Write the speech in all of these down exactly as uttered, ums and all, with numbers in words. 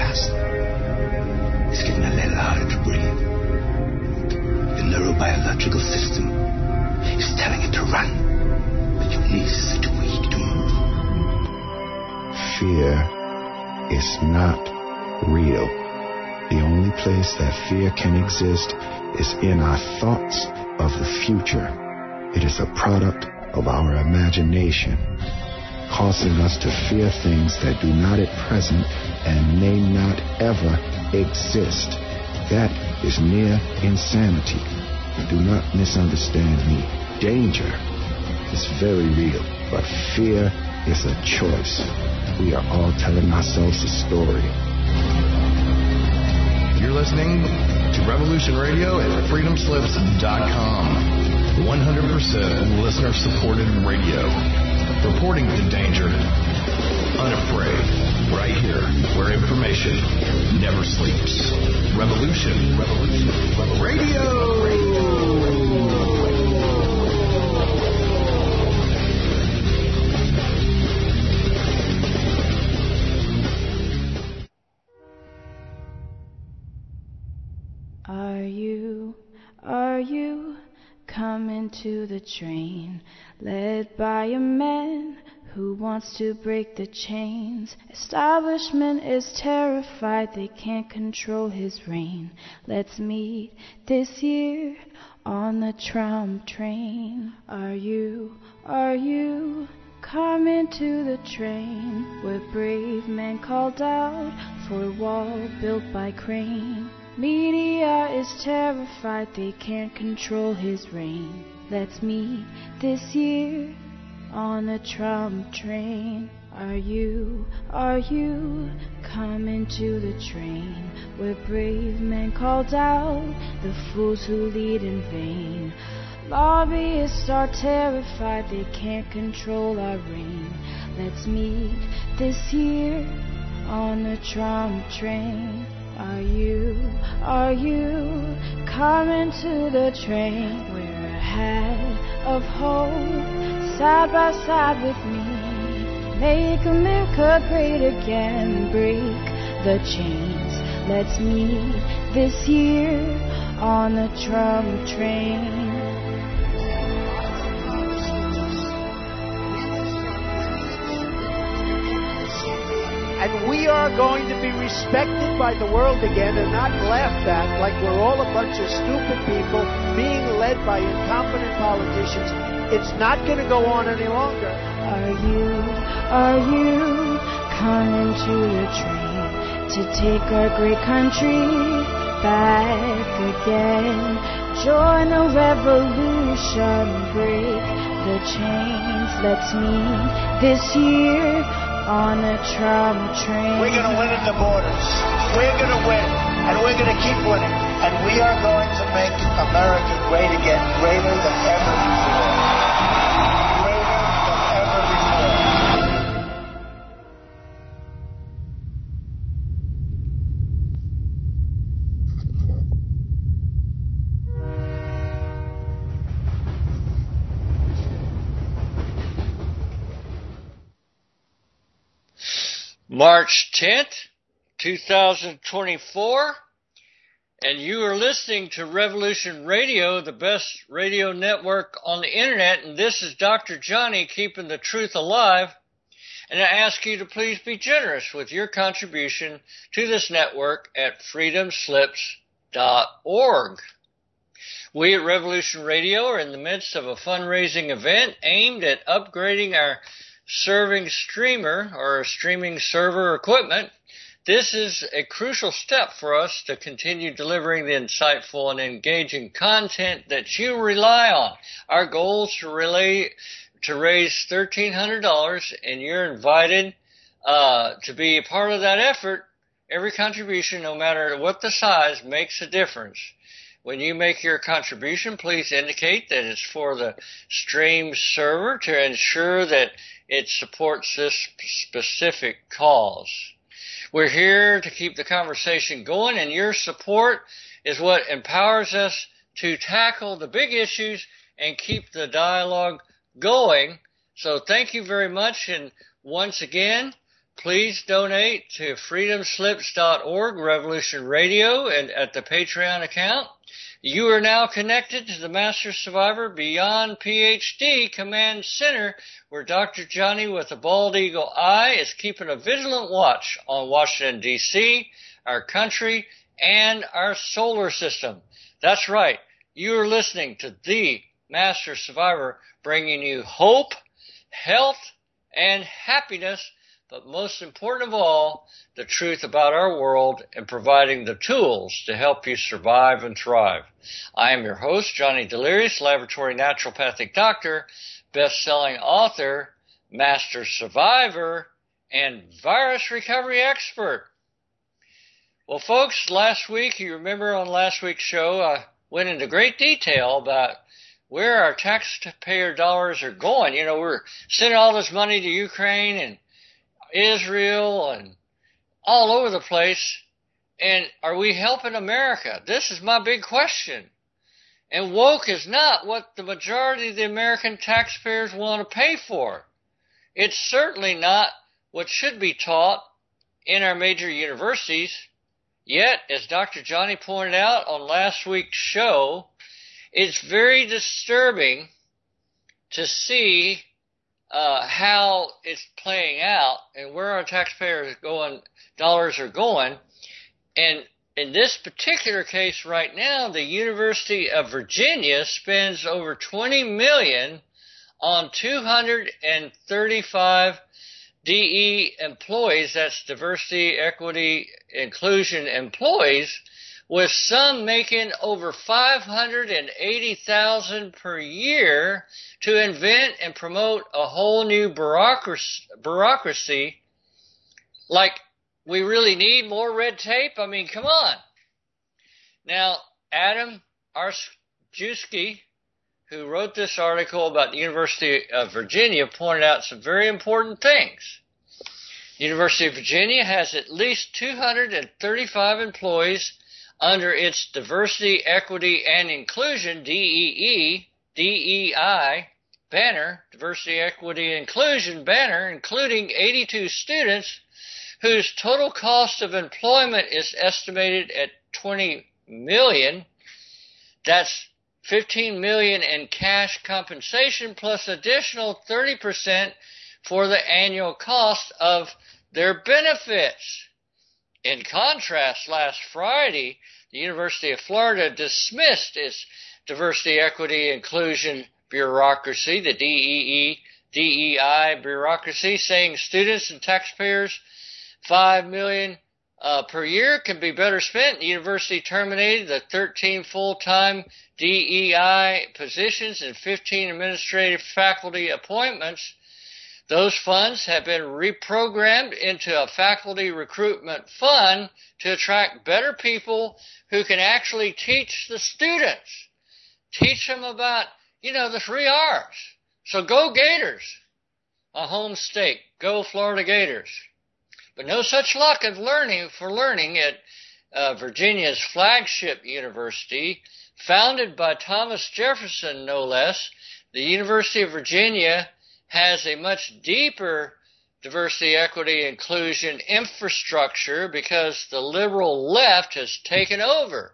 fast. It's getting a little harder to breathe. The neurobiological system is telling it to run, but your knees are too weak to move. Fear is not real. The only place that fear can exist is in our thoughts of the future. It is a product of our imagination, causing us to fear things that do not at present and may not ever exist. That is near insanity. Do not misunderstand me. Danger is very real, but fear is a choice. We are all telling ourselves a story. You're listening to Revolution Radio at freedom slips dot com. one hundred percent listener-supported radio. Reporting the danger, unafraid. Right here, where information never sleeps. Revolution, Revolution, Revolution. Radio! Radio! Are you, are you coming to the train, led by a man who wants to break the chains? Establishment is terrified, they can't control his reign. Let's meet this year on the tram train. Are you, are you coming to the train, where brave men called out for a wall built by crane? Media is terrified, they can't control his reign. Let's meet this year on the tram train. Are you, are you coming to the train, where brave men called out the fools who lead in vain? Lobbyists are terrified, they can't control our reign. Let's meet this year on the tram train. Are you, are you coming to the train? Wear a hat of hope, side by side with me. Make America great again, break the chains. Let's meet this year on the tram train. And we are going to be respected by the world again and not laughed at like we're all a bunch of stupid people being led by incompetent politicians. It's not going to go on any longer. Are you, are you coming to the train to take our great country back again? Join the revolution, break the chains. Let's meet this year on a tram train. We're going to win at the borders. We're going to win, and we're going to keep winning. And we are going to make America great again, greater than ever before. Greater than ever before. March tenth, two thousand twenty-four, and you are listening to Revolution Radio, the best radio network on the internet, and this is Doctor Johnny keeping the truth alive, and I ask you to please be generous with your contribution to this network at freedom slips dot org. We at Revolution Radio are in the midst of a fundraising event aimed at upgrading our serving streamer or streaming server equipment. This is a crucial step for us to continue delivering the insightful and engaging content that you rely on. Our goal is to relay to raise thirteen hundred dollars, and you're invited uh, to be a part of that effort. Every contribution, no matter what the size, makes a difference. When you make your contribution, please indicate that it's for the stream server to ensure that it supports this specific cause. We're here to keep the conversation going, and your support is what empowers us to tackle the big issues and keep the dialogue going. So thank you very much, and once again, please donate to freedom slips dot org, Revolution Radio, and at the Patreon account. You are now connected to the Master Survivor Beyond PhD Command Center, where Doctor Johnny with a bald eagle eye is keeping a vigilant watch on Washington, D C, our country, and our solar system. That's right. You are listening to the Master Survivor, bringing you hope, health, and happiness, but most important of all, the truth about our world and providing the tools to help you survive and thrive. I am your host, Johnny Delirious, laboratory naturopathic doctor, best-selling author, master survivor, and virus recovery expert. Well, folks, last week, you remember on last week's show, I went into great detail about where our taxpayer dollars are going. You know, we're sending all this money to Ukraine and Israel and all over the place. And are we helping America? This is my big question. And woke is not what the majority of the American taxpayers want to pay for. It's certainly not what should be taught in our major universities. Yet, as Doctor Johnny pointed out on last week's show, it's very disturbing to see uh, how it's playing out and where our taxpayers going, dollars are going. And in this particular case right now, the University of Virginia spends over twenty million dollars on two hundred thirty-five D E employees, that's diversity, equity, inclusion employees, with some making over five hundred eighty thousand dollars per year to invent and promote a whole new bureaucracy, bureaucracy. Like, we really need more red tape? I mean, come on. Now, Adam Arszewski, who wrote this article about the University of Virginia, pointed out some very important things. The University of Virginia has at least two hundred thirty-five employees under its Diversity, Equity, and Inclusion, D E E, D E I, banner, Diversity, Equity, and Inclusion banner, including eighty-two students whose total cost of employment is estimated at twenty million dollars. That's fifteen million dollars in cash compensation plus additional thirty percent for the annual cost of their benefits. In contrast, last Friday, the University of Florida dismissed its Diversity, Equity, Inclusion bureaucracy, the D E E, D E I bureaucracy, saying students and taxpayers five million dollars uh, per year can be better spent. The university terminated the thirteen full-time D E I positions and fifteen administrative faculty appointments. Those funds have been reprogrammed into a faculty recruitment fund to attract better people who can actually teach the students. Teach them about, you know, the three R's. So go Gators, a home state. Go Florida Gators. But no such luck of learning for learning at uh, Virginia's flagship university, founded by Thomas Jefferson, no less. The University of Virginia has a much deeper diversity, equity, inclusion infrastructure because the liberal left has taken over.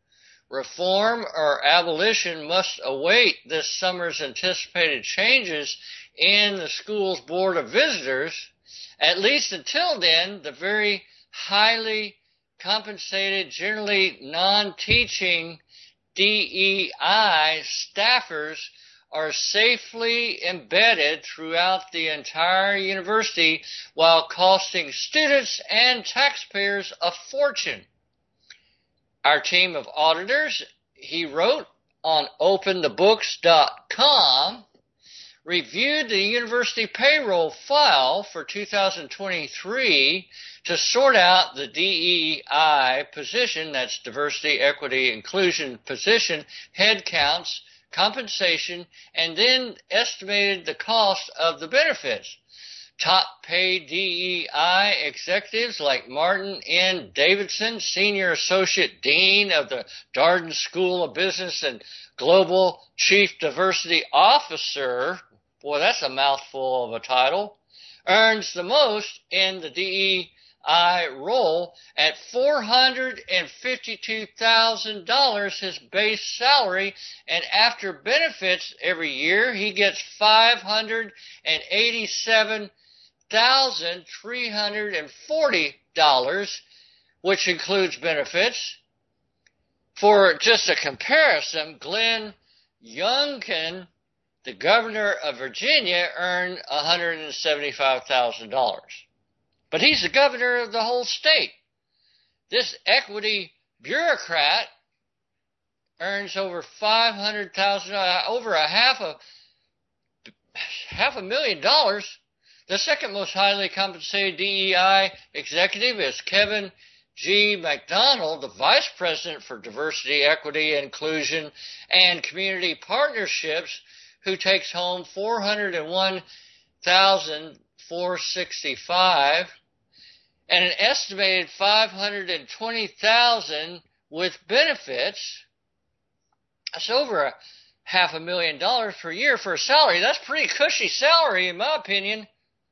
Reform or abolition must await this summer's anticipated changes in the school's Board of Visitors. At least until then, the very highly compensated, generally non-teaching D E I staffers are safely embedded throughout the entire university while costing students and taxpayers a fortune. Our team of auditors, he wrote on open the books dot com, reviewed the university payroll file for two thousand twenty-three to sort out the D E I position, that's diversity, equity, inclusion position, head counts, compensation, and then estimated the cost of the benefits. Top paid D E I executives like Martin N. Davidson, Senior Associate Dean of the Darden School of Business and Global Chief Diversity Officer, boy, that's a mouthful of a title, earns the most in the D E I role at four hundred fifty-two thousand dollars, his base salary, and after benefits every year, he gets five hundred eighty-seven thousand three hundred forty dollars, which includes benefits. For just a comparison, Glenn Youngkin, the governor of Virginia, earned one hundred seventy-five thousand dollars. But he's the governor of the whole state. This equity bureaucrat earns over five hundred thousand dollars, over a half a half a million dollars. The second most highly compensated D E I executive is Kevin G. McDonald, the Vice President for Diversity, Equity, Inclusion, and Community Partnerships, who takes home four hundred one thousand four hundred sixty-five dollars and an estimated five hundred twenty thousand dollars with benefits. That's over a half a million dollars per year for a salary. That's pretty cushy salary, in my opinion.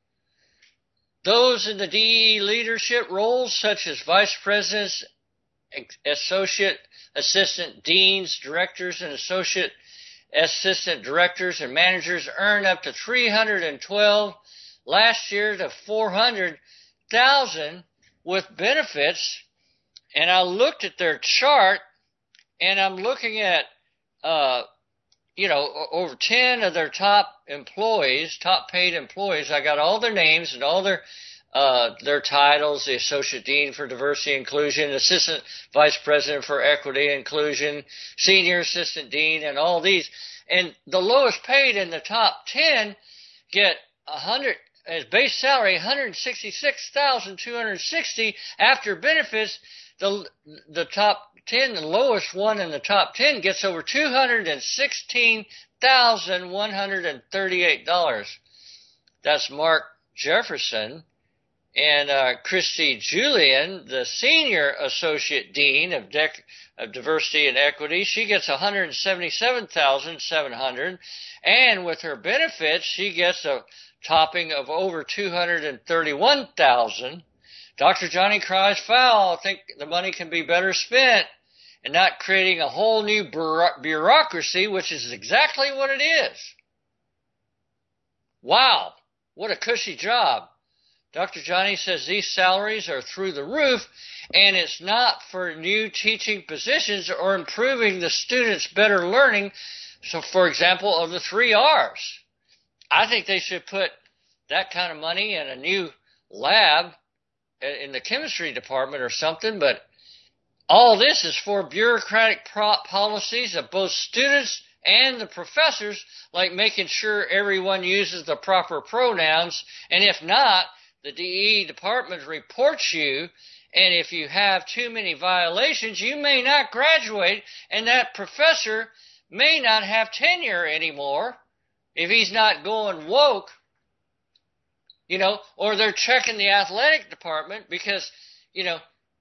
Those in the D E leadership roles, such as vice presidents, associate assistant deans, directors, and associate assistant directors and managers, earn up to three hundred twelve thousand dollars, last year to four hundred thousand dollars with benefits. And I looked at their chart, and I'm looking at, uh, you know, over ten of their top employees, top paid employees. I got all their names and all their uh, their titles: the Associate Dean for Diversity and Inclusion, Assistant Vice President for Equity and Inclusion, Senior Assistant Dean, and all these. And the lowest paid in the top ten get a hundred as base salary, one hundred sixty-six thousand two hundred sixty dollars after benefits. The the top ten, the lowest one in the top ten, gets over two hundred sixteen thousand one hundred thirty-eight dollars. That's Mark Jefferson. And uh, Christy Julian, the Senior Associate Dean of, Dec- of Diversity and Equity, she gets one hundred seventy-seven thousand seven hundred dollars. And with her benefits, she gets a topping of over two hundred thirty-one thousand dollars. Doctor Johnny cries foul. I think the money can be better spent and not creating a whole new bureaucracy, which is exactly what it is. Wow, what a cushy job. Doctor Johnny says these salaries are through the roof, and it's not for new teaching positions or improving the students' better learning. So, for example, of the three R's. I think they should put that kind of money in a new lab in the chemistry department or something, but all this is for bureaucratic policies of both students and the professors, like making sure everyone uses the proper pronouns, and if not, the D E department reports you, and if you have too many violations, you may not graduate, and that professor may not have tenure anymore if he's not going woke. You know, or they're checking the athletic department because, you know,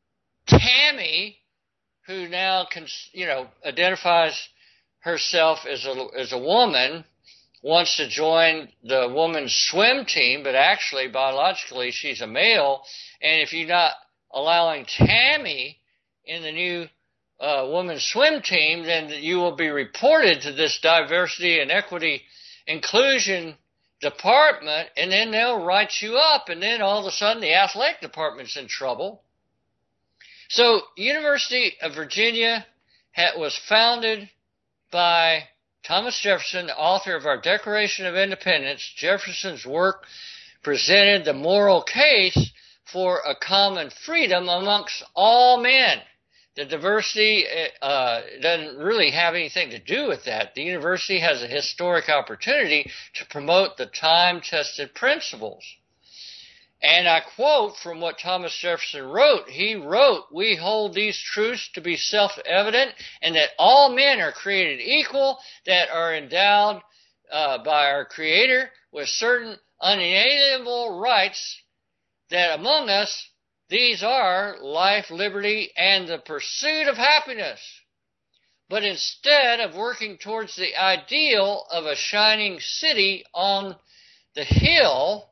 Tammy, who now, can, you know, identifies herself as a, as a woman, wants to join the women's swim team, but actually, biologically, she's a male. And if you're not allowing Tammy in the new uh, women's swim team, then you will be reported to this diversity and equity inclusion department, and then they'll write you up, and then all of a sudden the athletic department's in trouble. So, University of Virginia ha- was founded by Thomas Jefferson, the author of our Declaration of Independence. Jefferson's work presented the moral case for a common freedom amongst all men. The diversity uh, doesn't really have anything to do with that. The university has a historic opportunity to promote the time-tested principles. And I quote from what Thomas Jefferson wrote. He wrote, "We hold these truths to be self-evident, and that all men are created equal, that are endowed uh, by our Creator with certain unalienable rights, that among us these are life, liberty, and the pursuit of happiness. But instead of working towards the ideal of a shining city on the hill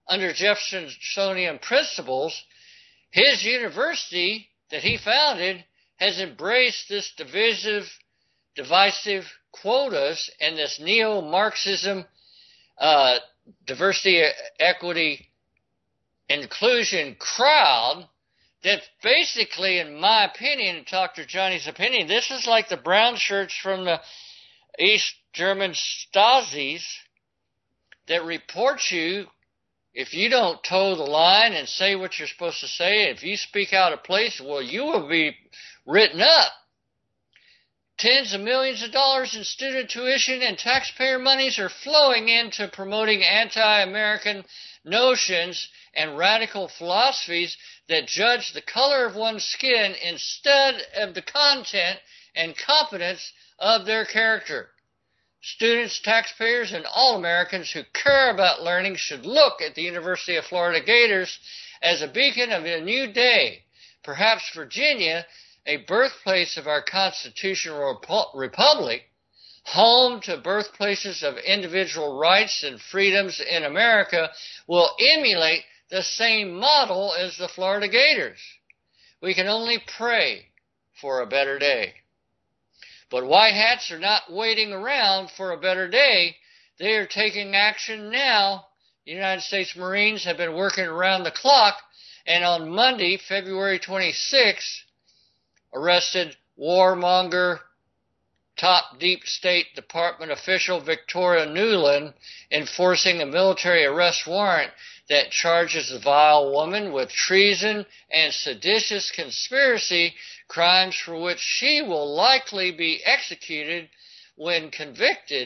under Jeffersonian principles, his university that he founded has embraced this divisive, divisive quotas and this neo-Marxism, uh, diversity, equity, inclusion crowd that basically, in my opinion, and Doctor Johnny's opinion, this is like the brown shirts from the East German Stasis that report you if you don't toe the line and say what you're supposed to say. If you speak out of place, well, you will be written up. Tens of millions of dollars in student tuition and taxpayer monies are flowing into promoting anti-American notions and radical philosophies that judge the color of one's skin instead of the content and competence of their character. Students, taxpayers, and all Americans who care about learning should look at the University of Florida Gators as a beacon of a new day. Perhaps Virginia, a birthplace of our constitutional republic, home to birthplaces of individual rights and freedoms in America, will emulate the same model as the Florida Gators. We can only pray for a better day. But white hats are not waiting around for a better day. They are taking action now. The United States Marines have been working around the clock, and on Monday, February twenty-sixth, arrested warmonger, top deep state department official Victoria Nuland, enforcing a military arrest warrant that charges the vile woman with treason and seditious conspiracy, crimes for which she will likely be executed when convicted.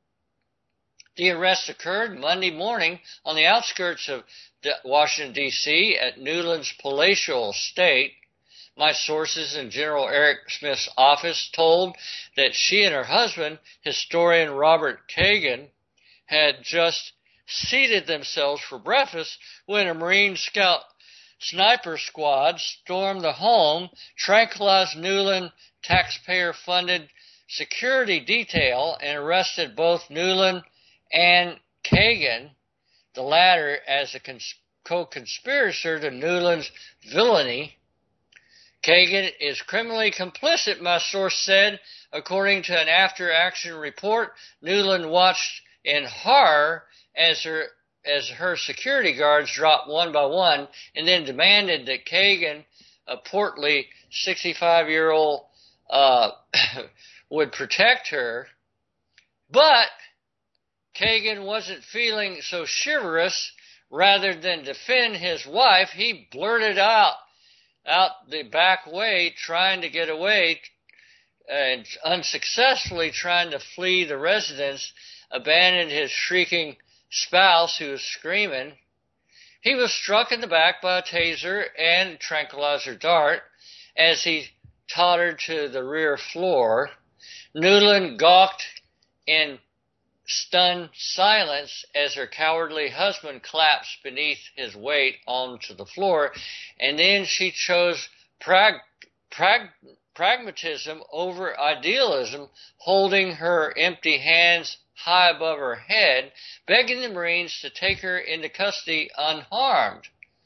The arrest occurred Monday morning on the outskirts of Washington, D C at Nuland's palatial estate. My sources in General Eric Smith's office told that she and her husband, historian Robert Kagan, had just seated themselves for breakfast when a Marine Scout sniper squad stormed the home, tranquilized Nuland taxpayer-funded security detail, and arrested both Nuland and Kagan, the latter as a cons- co-conspirator to Nuland's villainy. Kagan is criminally complicit, my source said. According to an after-action report, Nuland watched in horror as her as her security guards dropped one by one, and then demanded that Kagan, a portly sixty-five-year-old, uh, would protect her. But Kagan wasn't feeling so chivalrous. Rather than defend his wife, he blurted out out the back way, trying to get away, and unsuccessfully trying to flee the residence, abandoned his shrieking spouse who was screaming. He was struck in the back by a taser and tranquilizer dart as he tottered to the rear floor. Nuland gawked in stunned silence as her cowardly husband collapsed beneath his weight onto the floor, and then she chose prag- prag- pragmatism over idealism, holding her empty hands high above her head, begging the Marines to take her into custody unharmed.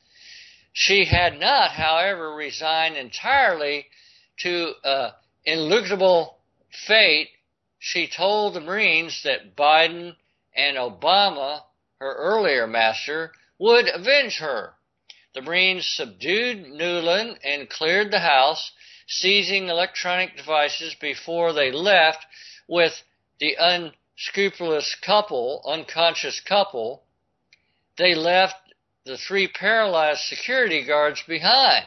She had not, however, resigned entirely to an ineluctable fate. She told the Marines that Biden and Obama, her earlier master, would avenge her. The Marines subdued Nuland and cleared the house, seizing electronic devices before they left with the unscrupulous couple, unconscious couple. They left the three paralyzed security guards behind.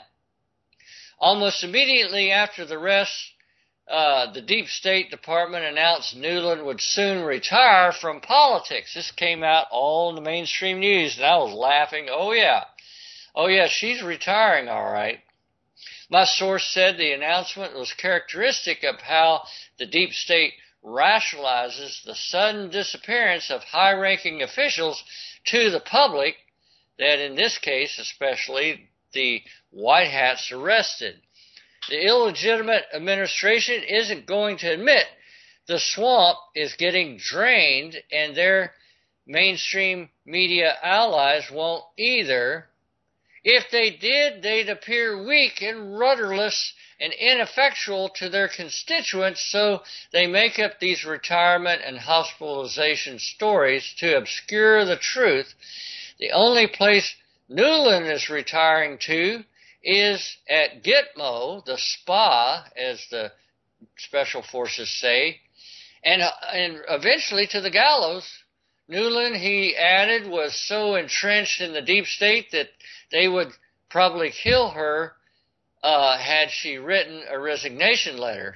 Almost immediately after the arrest, Uh, the Deep State Department announced Nuland would soon retire from politics. This came out all in the mainstream news, and I was laughing. Oh, yeah. Oh, yeah, she's retiring, all right. My source said the announcement was characteristic of how the Deep State rationalizes the sudden disappearance of high-ranking officials to the public, that in this case, especially the white hats arrested. The illegitimate administration isn't going to admit the swamp is getting drained, and there mainstream media allies won't either. If they did, they'd appear weak and rudderless and ineffectual to their constituents, so they make up these retirement and hospitalization stories to obscure the truth. The only place Nuland is retiring to is at Gitmo, the spa, as the special forces say, and, and eventually to the gallows. Nuland, he added, was so entrenched in the deep state that they would probably kill her uh, had she written a resignation letter.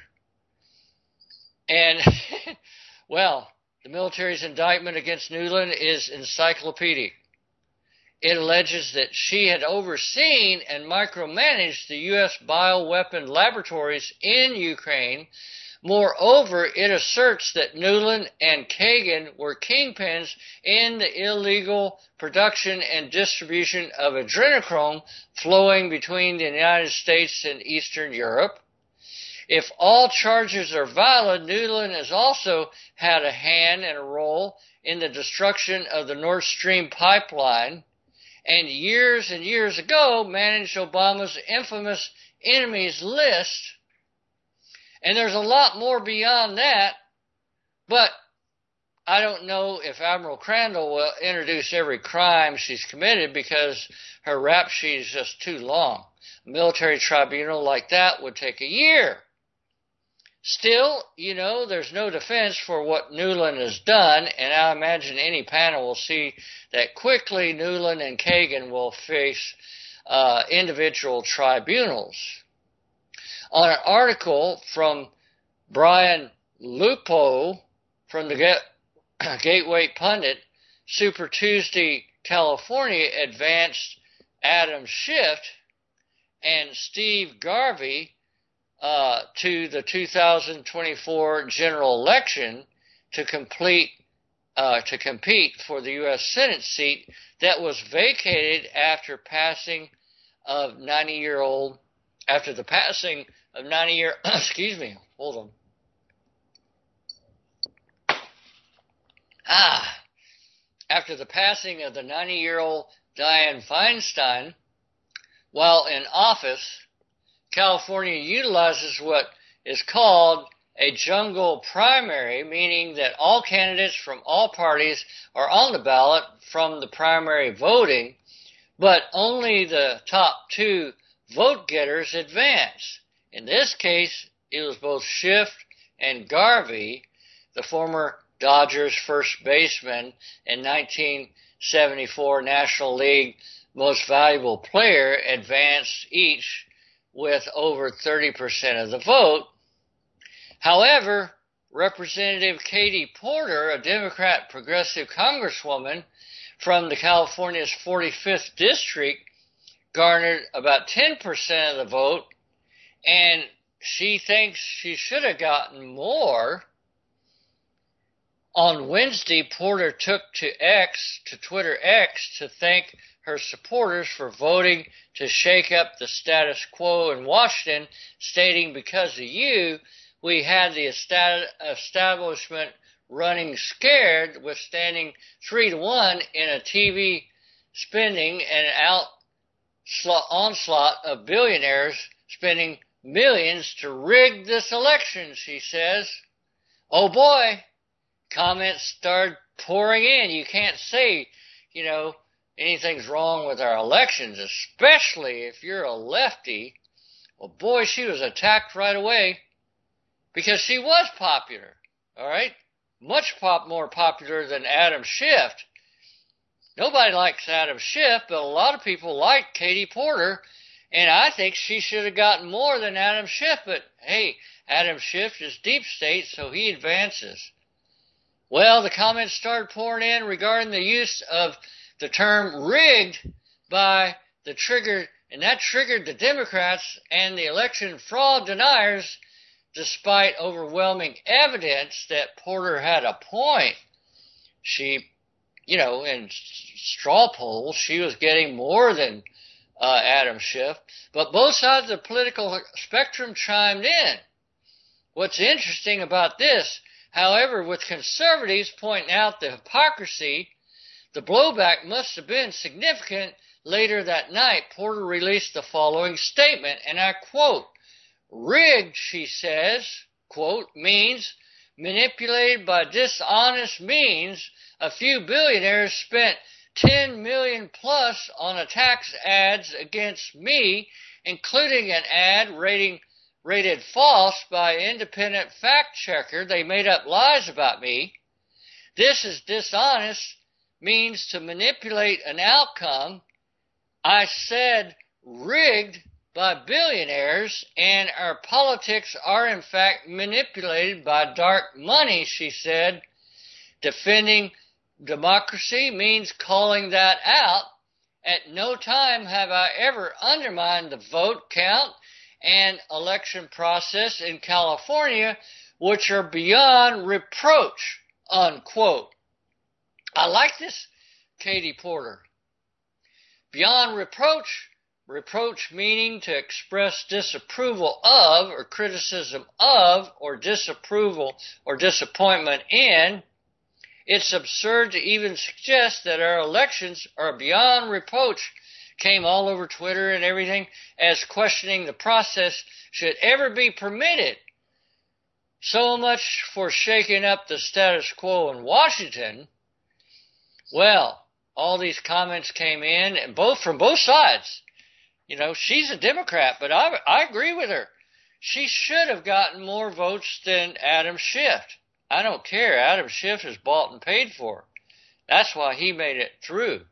And, well, the military's indictment against Nuland is encyclopedic. It alleges that she had overseen and micromanaged the U S bioweapon laboratories in Ukraine. Moreover, it asserts that Nuland and Kagan were kingpins in the illegal production and distribution of adrenochrome flowing between the United States and Eastern Europe. If all charges are valid, Nuland has also had a hand and a role in the destruction of the Nord Stream pipeline, and years and years ago managed Obama's infamous enemies list. And there's a lot more beyond that, but I don't know if Admiral Crandall will introduce every crime she's committed because her rap sheet is just too long. A military tribunal like that would take a year. Still, you know, there's no defense for what Nuland has done, and I imagine any panel will see that quickly Nuland and Kagan will face uh, individual tribunals. On an article from Brian Lupo from the Gateway Pundit, Super Tuesday, California advanced Adam Schiff and Steve Garvey uh, to the two thousand twenty-four general election to complete uh, to compete for the U S Senate seat that was vacated after passing of ninety-year-old after the passing of ninety year excuse me, hold on. Ah, after the passing of the ninety-year-old Dianne Feinstein, while in office, California utilizes what is called a jungle primary, meaning that all candidates from all parties are on the ballot from the primary voting, but only the top two vote getters advance. In this case, it was both Schiff and Garvey, the former Dodgers first baseman and nineteen seventy-four National League Most Valuable Player, advanced each with over thirty percent of the vote. However, Representative Katie Porter, a Democrat progressive congresswoman from the California's forty-fifth district, garnered about ten percent of the vote, and she thinks she should have gotten more. On Wednesday, Porter took to X, to Twitter X, to thank her supporters for voting to shake up the status quo in Washington, stating, "Because of you, we had the establishment running scared, withstanding three to one in a T V spending and an out onslaught of billionaires spending millions to rig this election," she says. Oh boy, comments started pouring in. You can't say, you know, anything's wrong with our elections, especially if you're a lefty. Well, boy, she was attacked right away because she was popular, all right? Much pop more popular than Adam Schiff. Nobody likes Adam Schiff, but a lot of people like Katie Porter, and I think she should have gotten more than Adam Schiff, but hey, Adam Schiff is deep state, so he advances. Well, the comments started pouring in regarding the use of the term rigged by the trigger, and that triggered the Democrats and the election fraud deniers, despite overwhelming evidence that Porter had a point. She, you know, in straw polls, she was getting more than uh, Adam Schiff, but both sides of the political spectrum chimed in. What's interesting about this, however, with conservatives pointing out the hypocrisy The blowback must have been significant. Later that night, Porter released the following statement, and I quote, "Rigged," she says, quote, means manipulated by dishonest means. A few billionaires spent ten million plus on attacks ads against me, including an ad rating, rated false by an independent fact checker. They made up lies about me. This is dishonest, means to manipulate an outcome. I said rigged by billionaires, and our politics are in fact manipulated by dark money, she said. Defending democracy means calling that out. At no time have I ever undermined the vote count and election process in California, which are beyond reproach, unquote. I like this, Katie Porter. Beyond reproach, reproach meaning to express disapproval of or criticism of or disapproval or disappointment in. It's absurd to even suggest that our elections are beyond reproach. Came all over Twitter and everything as questioning the process should ever be permitted. So much for shaking up the status quo in Washington. Well, all these comments came in, and both from both sides. You know, she's a Democrat, but I, I agree with her. She should have gotten more votes than Adam Schiff. I don't care. Adam Schiff is bought and paid for. That's why he made it through.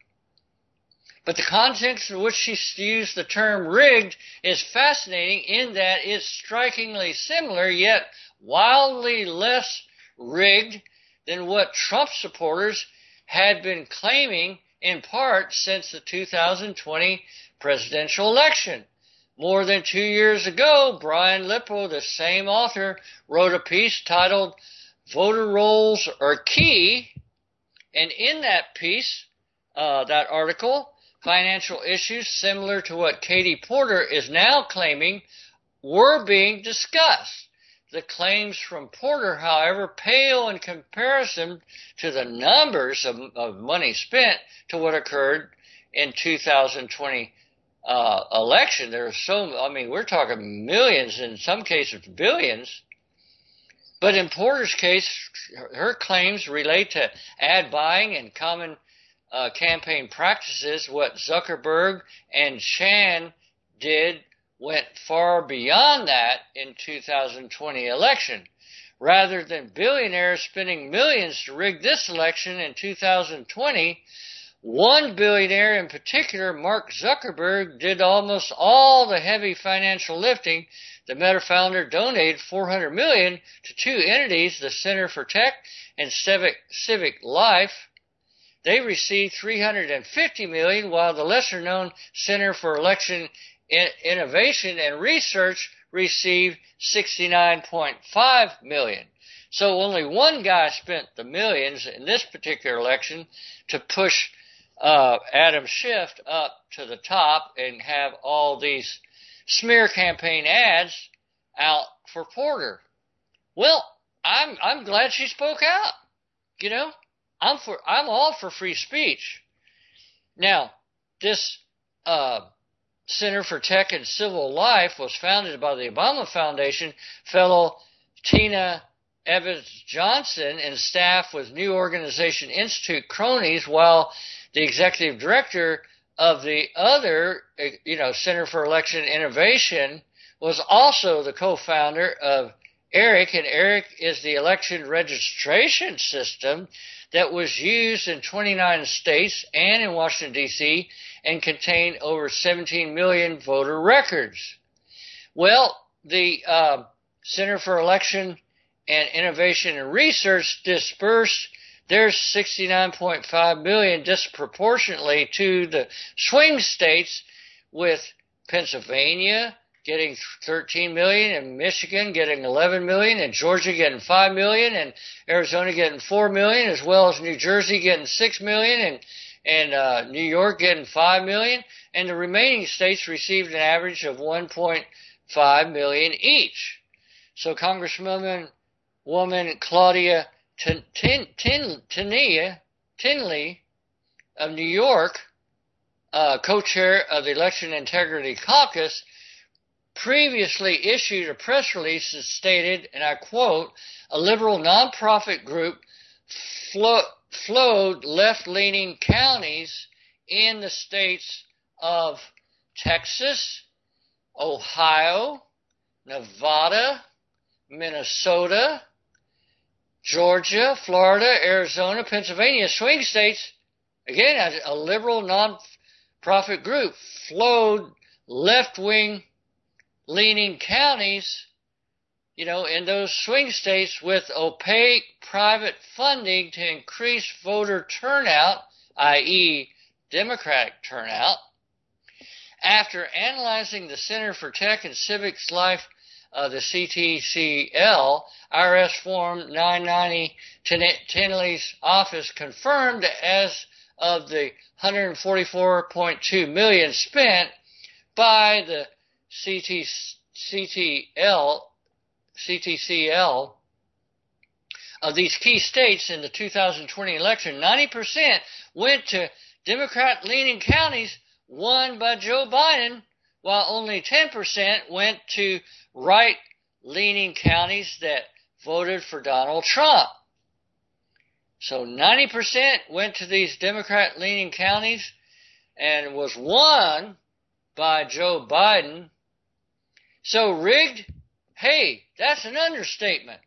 But the context in which she used the term rigged is fascinating in that it's strikingly similar, yet wildly less rigged than what Trump supporters had been claiming in part since the two thousand twenty presidential election. More than two years ago, Brian Lippo, the same author, wrote a piece titled "Voter Rolls Are Key," and in that piece, uh, that article, financial issues similar to what Katie Porter is now claiming were being discussed. The claims from Porter, however, pale in comparison to the numbers of, of money spent to what occurred in two thousand twenty uh, election. There are so, I mean, we're talking millions, in some cases billions. But in Porter's case, her claims relate to ad buying and common uh, campaign practices. What Zuckerberg and Chan did went far beyond that in two thousand twenty election. Rather than billionaires spending millions to rig this election in two thousand twenty, one billionaire in particular, Mark Zuckerberg, did almost all the heavy financial lifting. The Meta founder donated four hundred million dollars to two entities, the Center for Tech and Civic, Civic Life. They received three hundred fifty million dollars, while the lesser-known Center for Election Innovation and Research received sixty-nine point five million dollars. So only one guy spent the millions in this particular election to push uh, Adam Schiff up to the top and have all these smear campaign ads out for Porter. Well, I'm I'm glad she spoke out. You know, I'm for I'm all for free speech. Now, this uh, Center for Tech and Civil Life was founded by the Obama Foundation fellow Tina Evans Johnson and staff with New Organization Institute cronies, while the executive director of the other, you know, Center for Election Innovation was also the co-founder of ERIC, and ERIC is the election registration system that was used in twenty-nine states and in Washington, D C, and contained over seventeen million voter records. Well, the uh, Center for Election and Innovation and Research dispersed their sixty-nine point five million dollars disproportionately to the swing states, with Pennsylvania getting thirteen million dollars, and Michigan getting eleven million dollars, and Georgia getting five million dollars, and Arizona getting four million dollars, as well as New Jersey getting six million dollars, and and uh, New York getting five million dollars, and the remaining states received an average of one point five million dollars each. So Congresswoman woman Claudia Tin, Tin, Tin, Tinley of New York, uh, co-chair of the Election Integrity Caucus, previously issued a press release that stated, and I quote, a liberal nonprofit group flo- flowed left-leaning counties in the states of Texas, Ohio, Nevada, Minnesota, Georgia, Florida, Arizona, Pennsylvania, swing states. Again, a liberal non-profit group flowed left-wing leaning counties, you know, in those swing states with opaque private funding to increase voter turnout, that is, Democratic turnout. After analyzing the Center for Tech and Civics Life, uh, the C T C L, I R S Form nine ninety, Tenley's office confirmed as of the one hundred forty-four point two million dollars spent by the C T C L, C T C L of these key states in the two thousand twenty election, ninety percent went to Democrat-leaning counties won by Joe Biden, while only ten percent went to right-leaning counties that voted for Donald Trump. So ninety percent went to these Democrat-leaning counties and was won by Joe Biden. So rigged? Hey, that's an understatement.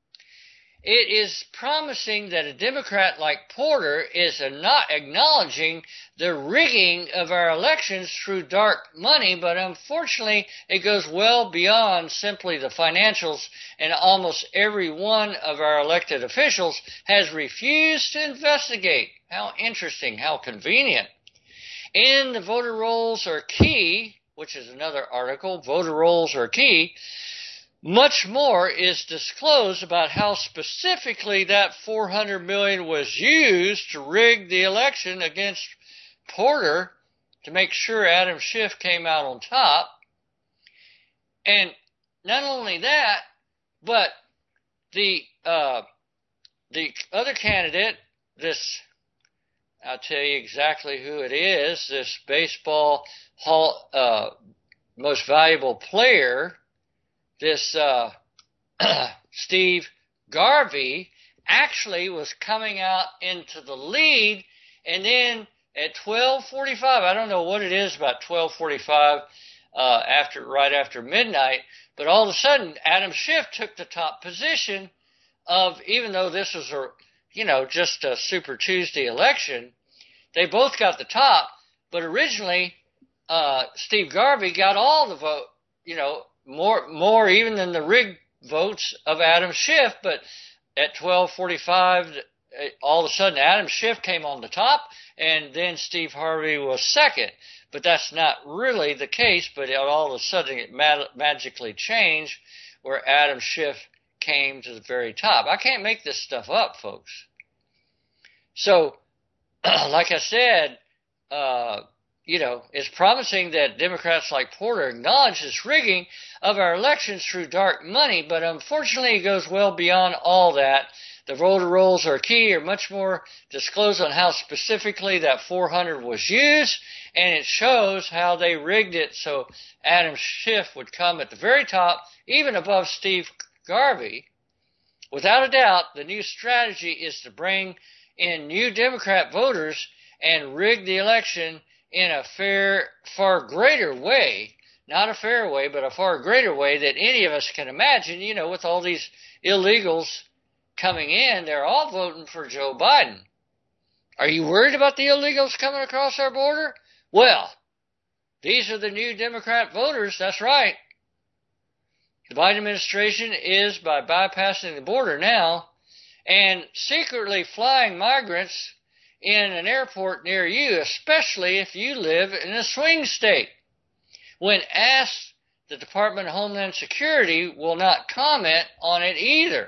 It is promising that a Democrat like Porter is not acknowledging the rigging of our elections through dark money, but unfortunately it goes well beyond simply the financials, and almost every one of our elected officials has refused to investigate. How interesting, how convenient. In the voter rolls are key, which is another article, voter rolls are key, much more is disclosed about how specifically that four hundred million dollars was used to rig the election against Porter to make sure Adam Schiff came out on top. And not only that, but the uh, the other candidate, this, I'll tell you exactly who it is, this baseball hall, uh, most valuable player, this uh, Steve Garvey, actually was coming out into the lead, and then at twelve forty-five, I don't know what it is about twelve forty-five, uh, after right after midnight, but all of a sudden Adam Schiff took the top position of, even though this was a, you know, just a Super Tuesday election, they both got the top, but originally uh, Steve Garvey got all the vote, you know, More, more even than the rigged votes of Adam Schiff, but at twelve forty-five, all of a sudden Adam Schiff came on the top, and then Steve Harvey was second. But that's not really the case, but all of a sudden it mag- magically changed, where Adam Schiff came to the very top. I can't make this stuff up, folks. So, like I said, uh, you know, it's promising that Democrats like Porter acknowledge this rigging of our elections through dark money, but unfortunately it goes well beyond all that. The voter rolls are key, are much more disclosed on how specifically that four hundred was used, and it shows how they rigged it so Adam Schiff would come at the very top, even above Steve Garvey. Without a doubt, the new strategy is to bring in new Democrat voters and rig the election in a fair, far greater way, not a fair way, but a far greater way that any of us can imagine. You know, with all these illegals coming in, they're all voting for Joe Biden. Are you worried about the illegals coming across our border? Well, these are the new Democrat voters, that's right. The Biden administration is, by bypassing the border now and secretly flying migrants in an airport near you, especially if you live in a swing state. When asked, the Department of Homeland Security will not comment on it either.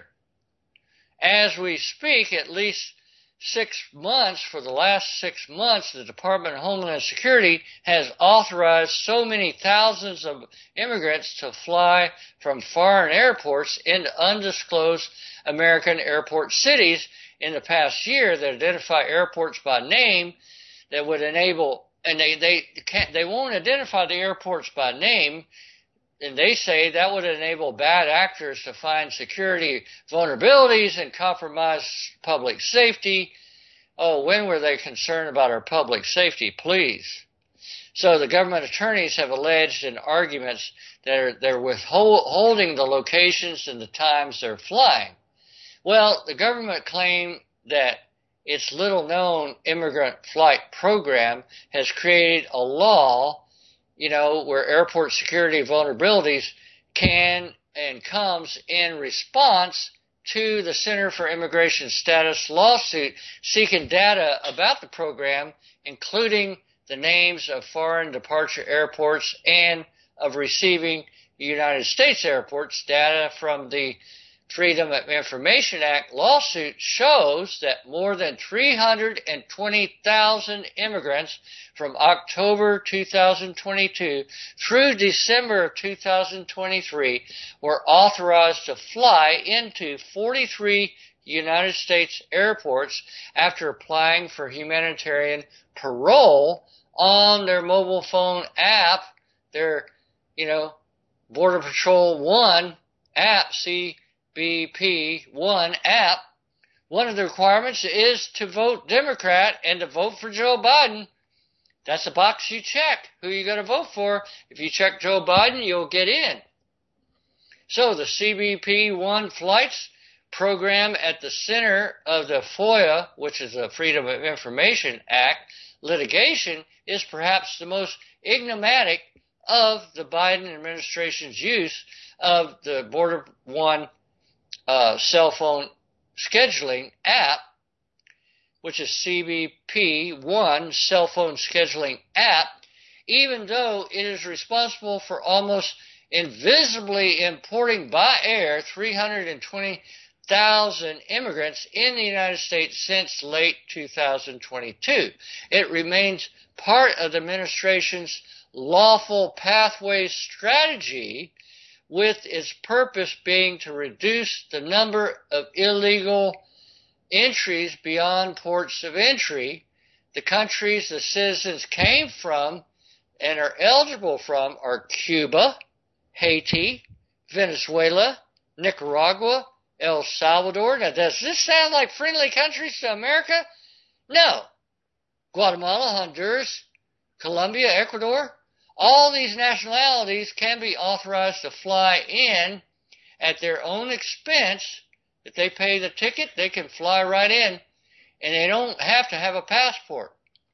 As we speak, at least six months, for the last six months, the Department of Homeland Security has authorized so many thousands of immigrants to fly from foreign airports into undisclosed American airport cities in the past year that identify airports by name that would enable, and they, they can't, they won't identify the airports by name, and they say that would enable bad actors to find security vulnerabilities and compromise public safety. Oh, when were they concerned about our public safety, please? So the government attorneys have alleged in arguments that are, they're withholding the locations and the times they're flying. Well, the government claimed that its little-known immigrant flight program has created a law, you know, where airport security vulnerabilities can and comes in response to the Center for Immigration Status lawsuit seeking data about the program, including the names of foreign departure airports and of receiving United States airports. Data from the Freedom of Information Act lawsuit shows that more than three hundred twenty thousand immigrants from October two thousand twenty-two through December of two thousand twenty-three were authorized to fly into forty-three United States airports after applying for humanitarian parole on their mobile phone app, their, you know, Border Patrol One app, C B P One app. One of the requirements is to vote Democrat and to vote for Joe Biden. That's a box you check, who you're going to vote for. If you check Joe Biden, you'll get in. So the C B P One flights program at the center of the FOIA, which is the Freedom of Information Act, litigation is perhaps the most enigmatic of the Biden administration's use of the Border One uh, cell phone scheduling app, which is C B P One cell phone scheduling app, even though it is responsible for almost invisibly importing by air three hundred twenty thousand immigrants in the United States since late two thousand twenty-two. It remains part of the administration's lawful pathway strategy, with its purpose being to reduce the number of illegal entries beyond ports of entry. The countries the citizens came from and are eligible from are Cuba, Haiti, Venezuela, Nicaragua, El Salvador. Now, does this sound like friendly countries to America? No. Guatemala, Honduras, Colombia, Ecuador. All these nationalities can be authorized to fly in at their own expense. If they pay the ticket, they can fly right in, and they don't have to have a passport.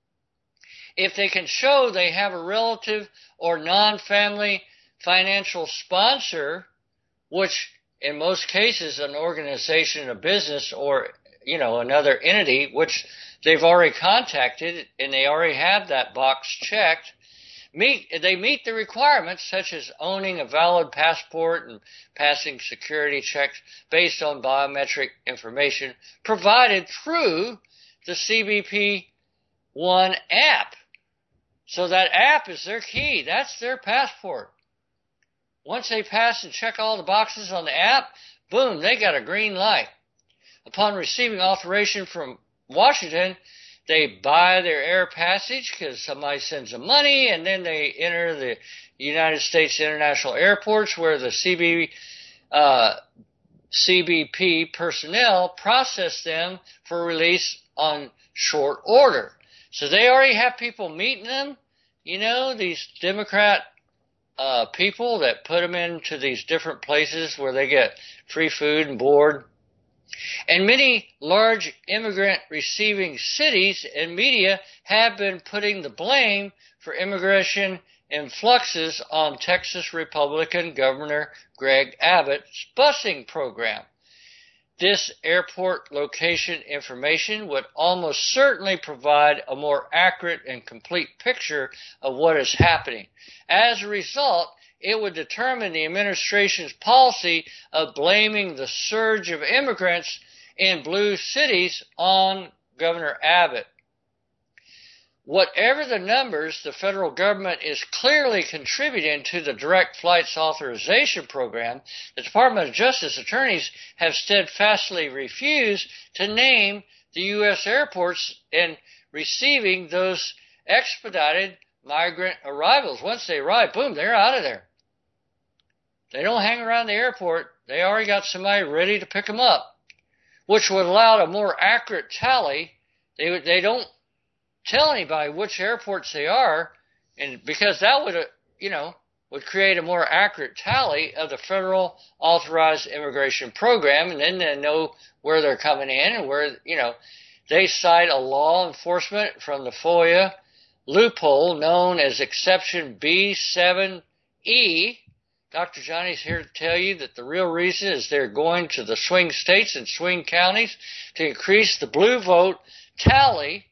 If they can show they have a relative or non-family financial sponsor, which in most cases an organization, a business, or, you know, another entity, which they've already contacted and they already have that box checked, meet they meet the requirements such as owning a valid passport and passing security checks based on biometric information provided through the C B P One app. So that app is their key. That's their passport. Once they pass and check all the boxes on the app, boom, they got a green light. Upon receiving authorization from Washington, they buy their air passage because somebody sends them money, and then they enter the United States international airports where the C B, uh, C B P personnel process them for release on short order. So they already have people meeting them, you know, these Democrat Uh, people that put them into these different places where they get free food and board. And many large immigrant receiving cities and media have been putting the blame for immigration influxes on Texas Republican Governor Greg Abbott's busing program. This airport location information would almost certainly provide a more accurate and complete picture of what is happening. As a result, it would determine the administration's policy of blaming the surge of immigrants in blue cities on Governor Abbott. Whatever the numbers, the federal government is clearly contributing to the Direct Flights Authorization Program. The Department of Justice attorneys have steadfastly refused to name the U S airports and receiving those expedited migrant arrivals. Once they arrive, boom, they're out of there. They don't hang around the airport. They already got somebody ready to pick them up, which would allow a more accurate tally. They they don't tell anybody which airports they are, and because that would, you know, would create a more accurate tally of the federal authorized immigration program, and then they know where they're coming in and where, you know, they cite a law enforcement from the FOIA loophole known as Exception B seven E. Doctor Johnny's here to tell you that the real reason is they're going to the swing states and swing counties to increase the blue vote tally.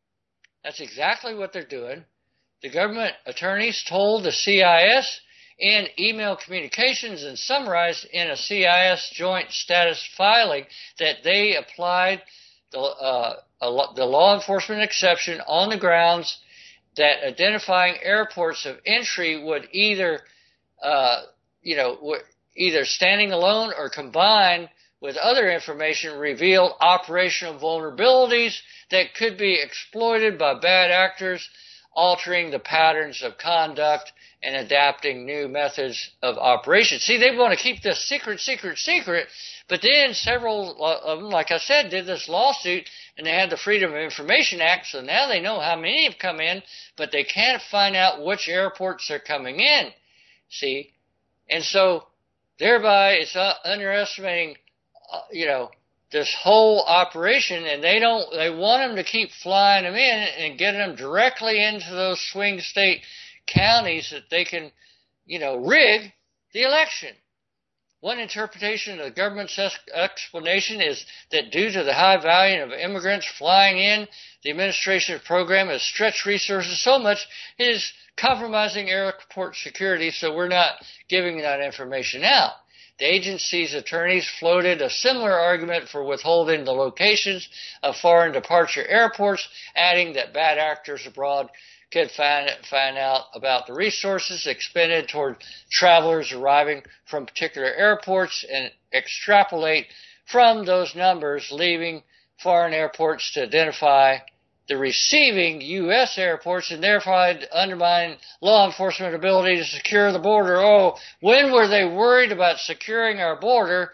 That's exactly what they're doing. The government attorneys told the C I S in email communications and summarized in a C I S joint status filing that they applied the, uh, a, the law enforcement exception on the grounds that identifying airports of entry would either, uh, you know, w- either standing alone or combined with other information reveal operational vulnerabilities that could be exploited by bad actors, altering the patterns of conduct and adapting new methods of operation. See, they want to keep this secret, secret, secret, but then several of them, like I said, did this lawsuit, and they had the Freedom of Information Act, so now they know how many have come in, but they can't find out which airports they're coming in, see? And so, thereby, it's uh, underestimating, uh, you know, this whole operation, and they don't, they want them to keep flying them in and getting them directly into those swing state counties that they can, you know, rig the election. One interpretation of the government's explanation is that due to the high volume of immigrants flying in, the administrative program has stretched resources so much it is compromising airport security, so we're not giving that information out. The agency's attorneys floated a similar argument for withholding the locations of foreign departure airports, adding that bad actors abroad could find, find out about the resources expended toward travelers arriving from particular airports and extrapolate from those numbers leaving foreign airports to identify the receiving U S airports and therefore undermine law enforcement ability to secure the border. Oh, when were they worried about securing our border?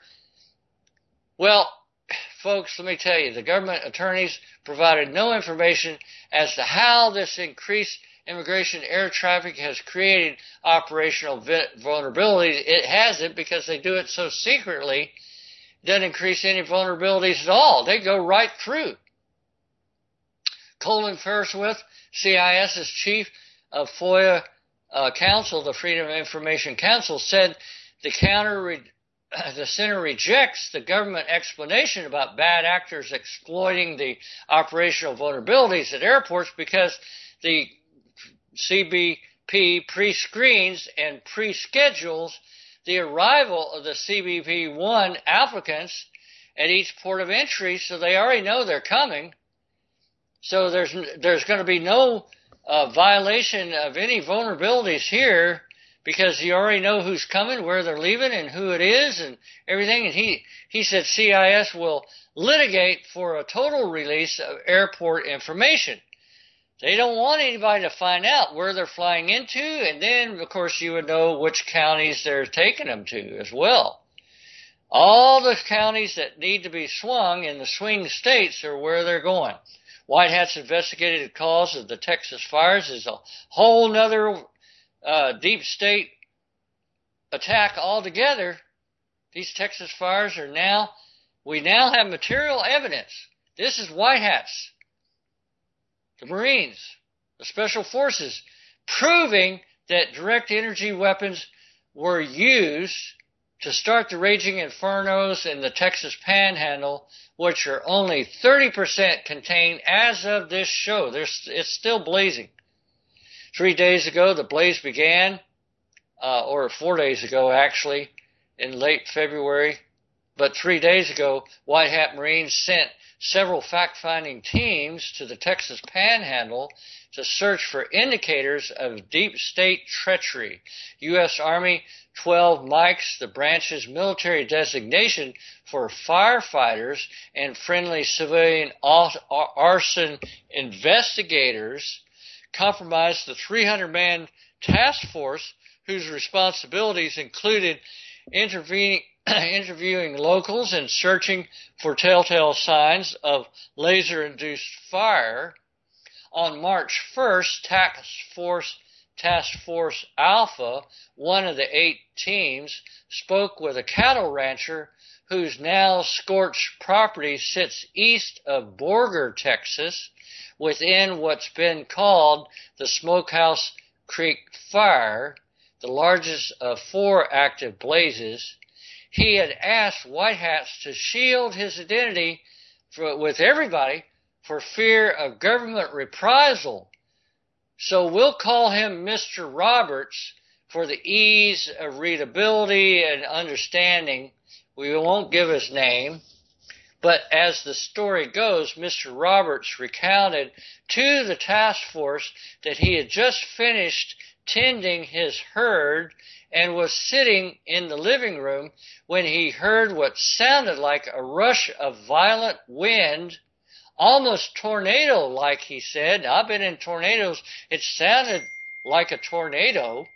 Well, folks, let me tell you, the government attorneys provided no information as to how this increased immigration air traffic has created operational vulnerabilities. It hasn't, because they do it so secretly. It doesn't increase any vulnerabilities at all. They go right through. Colin Fairworth, C I S's chief of FOIA uh, Council, the Freedom of Information Council, said the counter re- the center rejects the government explanation about bad actors exploiting the operational vulnerabilities at airports because the C B P pre-screens and pre-schedules the arrival of the C B P one applicants at each port of entry, so they already know they're coming. So there's there's going to be no uh, violation of any vulnerabilities here because you already know who's coming, where they're leaving, and who it is, and everything. And he he said C I S will litigate for a total release of airport information. They don't want anybody to find out where they're flying into, and then, of course, you would know which counties they're taking them to as well. All the counties that need to be swung in the swing states are where they're going. White Hat's investigated the cause of the Texas fires is a whole nother uh, deep state attack altogether. These Texas fires are now, we now have material evidence. This is White Hats, the Marines, the Special Forces, proving that direct energy weapons were used to start the raging infernos in the Texas Panhandle, which are only thirty percent contained as of this show. There's, it's still blazing. Three days ago, the blaze began, uh, or four days ago, actually, in late February. But three days ago, White Hat Marines sent several fact-finding teams to the Texas Panhandle to search for indicators of deep state treachery. U S Army twelve Mikes, the branch's military designation for firefighters and friendly civilian arson investigators, compromised the three hundred man task force whose responsibilities included intervening interviewing locals and searching for telltale signs of laser-induced fire. On March first, Task Force, Task Force Alpha, one of the eight teams, spoke with a cattle rancher whose now scorched property sits east of Borger, Texas, within what's been called the Smokehouse Creek Fire, the largest of four active blazes. He had asked White Hats to shield his identity for, with everybody for fear of government reprisal. So we'll call him Mister Roberts for the ease of readability and understanding. We won't give his name. But as the story goes, Mister Roberts recounted to the task force that he had just finished tending his herd and was sitting in the living room when he heard what sounded like a rush of violent wind, almost tornado-like, he said. Now, I've been in tornadoes. It sounded like a tornado.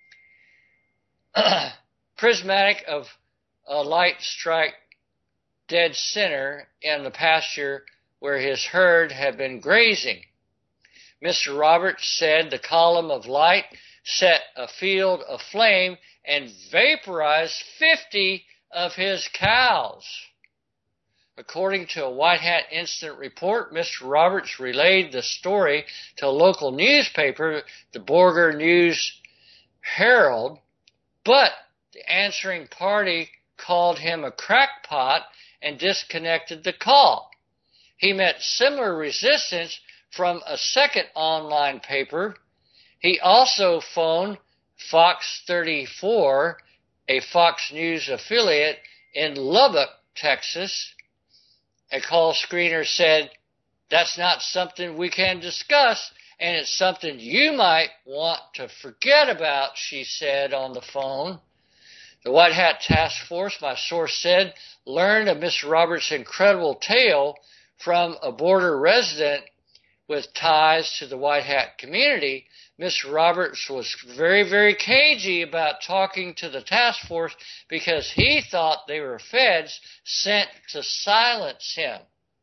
Prismatic of a light strike dead center in the pasture where his herd had been grazing. Mister Roberts said the column of light set a field aflame and vaporized fifty of his cows. According to a White Hat incident report, Mister Roberts relayed the story to a local newspaper, the Borger News Herald, but the answering party called him a crackpot and disconnected the call. He met similar resistance from a second online paper. He also phoned Fox thirty-four, a Fox News affiliate in Lubbock, Texas. A call screener said, "That's not something we can discuss, and it's something you might want to forget about," she said on the phone. The White Hat Task Force, my source said, learned of Mister Roberts' incredible tale from a border resident with ties to the White Hat community. Mister Roberts was very, very cagey about talking to the task force because he thought they were feds sent to silence him.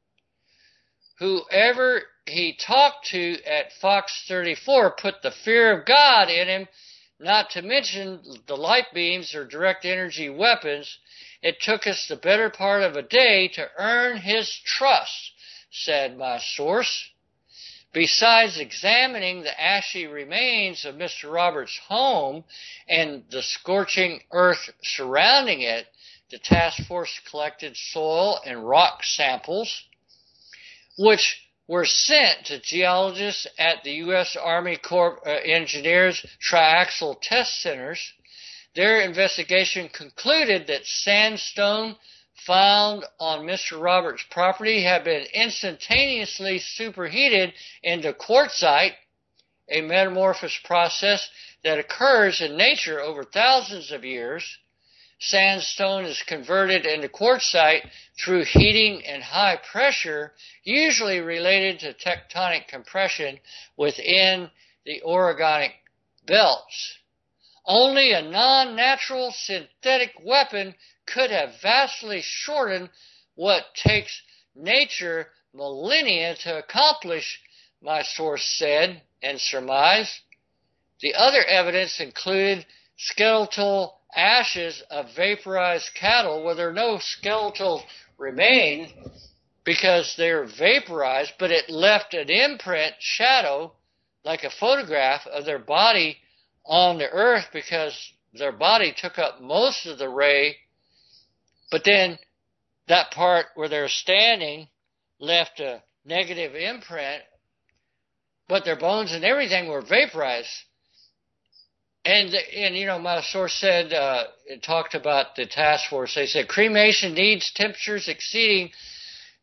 Whoever he talked to at Fox thirty-four put the fear of God in him, not to mention the light beams or direct energy weapons. It took us the better part of a day to earn his trust, said my source. Besides examining the ashy remains of Mister Roberts' home and the scorching earth surrounding it, the task force collected soil and rock samples, which were sent to geologists at the U S Army Corps of Engineers Triaxial Test Centers. Their investigation concluded that sandstone found on Mister Roberts' property had been instantaneously superheated into quartzite, a metamorphosis process that occurs in nature over thousands of years. Sandstone is converted into quartzite through heating and high pressure, usually related to tectonic compression within the orogenic belts. Only a non-natural synthetic weapon could have vastly shortened what takes nature millennia to accomplish, my source said and surmised. The other evidence included skeletal ashes of vaporized cattle, where there are no skeletal remain because they're vaporized, but it left an imprint shadow like a photograph of their body on the earth because their body took up most of the ray, but then that part where they're standing left a negative imprint, but their bones and everything were vaporized. And, and you know, my source said, uh, it talked about the task force. They said cremation needs temperatures exceeding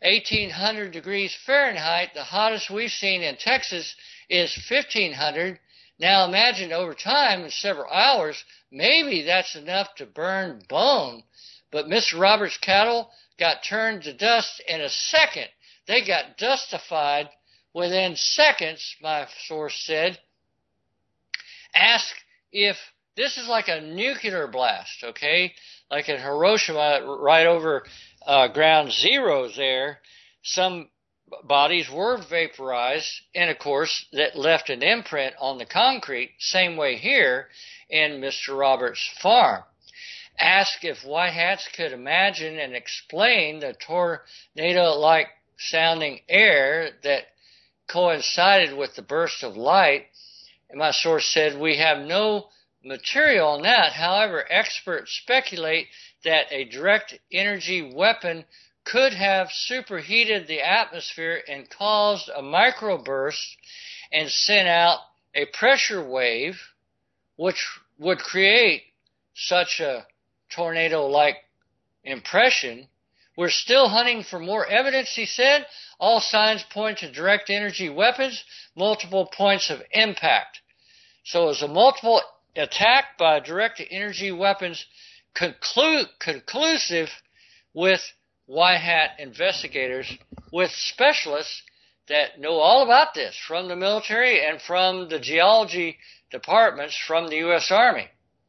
eighteen hundred degrees Fahrenheit. The hottest we've seen in Texas is fifteen hundred. Now imagine over time, in several hours, maybe that's enough to burn bone. But Mister Roberts' cattle got turned to dust in a second. They got dustified within seconds, my source said. Ask if this is like a nuclear blast, okay? Like in Hiroshima, right over uh, ground zero there, some bodies were vaporized, and of course, that left an imprint on the concrete, same way here in Mister Roberts' farm. Ask if white hats could imagine and explain the tornado-like sounding air that coincided with the burst of light. And my source said, we have no material on that. However, experts speculate that a direct energy weapon could have superheated the atmosphere and caused a microburst and sent out a pressure wave, which would create such a tornado-like impression. We're still hunting for more evidence, he said. All signs point to direct energy weapons, multiple points of impact. So it was a multiple attack by direct energy weapons, conclu- conclusive with white hat investigators, with specialists that know all about this from the military and from the geology departments from the U S Army.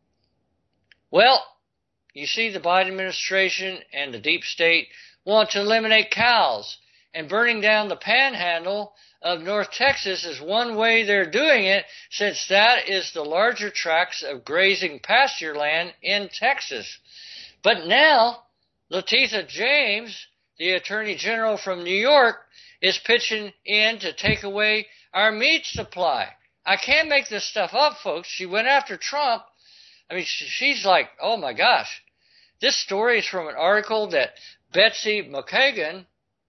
Well, you see, the Biden administration and the deep state want to eliminate cows, and burning down the panhandle of North Texas is one way they're doing it, since that is the larger tracts of grazing pasture land in Texas. But now, Letitia James, the Attorney General from New York, is pitching in to take away our meat supply. I can't make this stuff up, folks. She went after Trump. I mean, she's like, oh my gosh. This story is from an article that Betsy McKagan,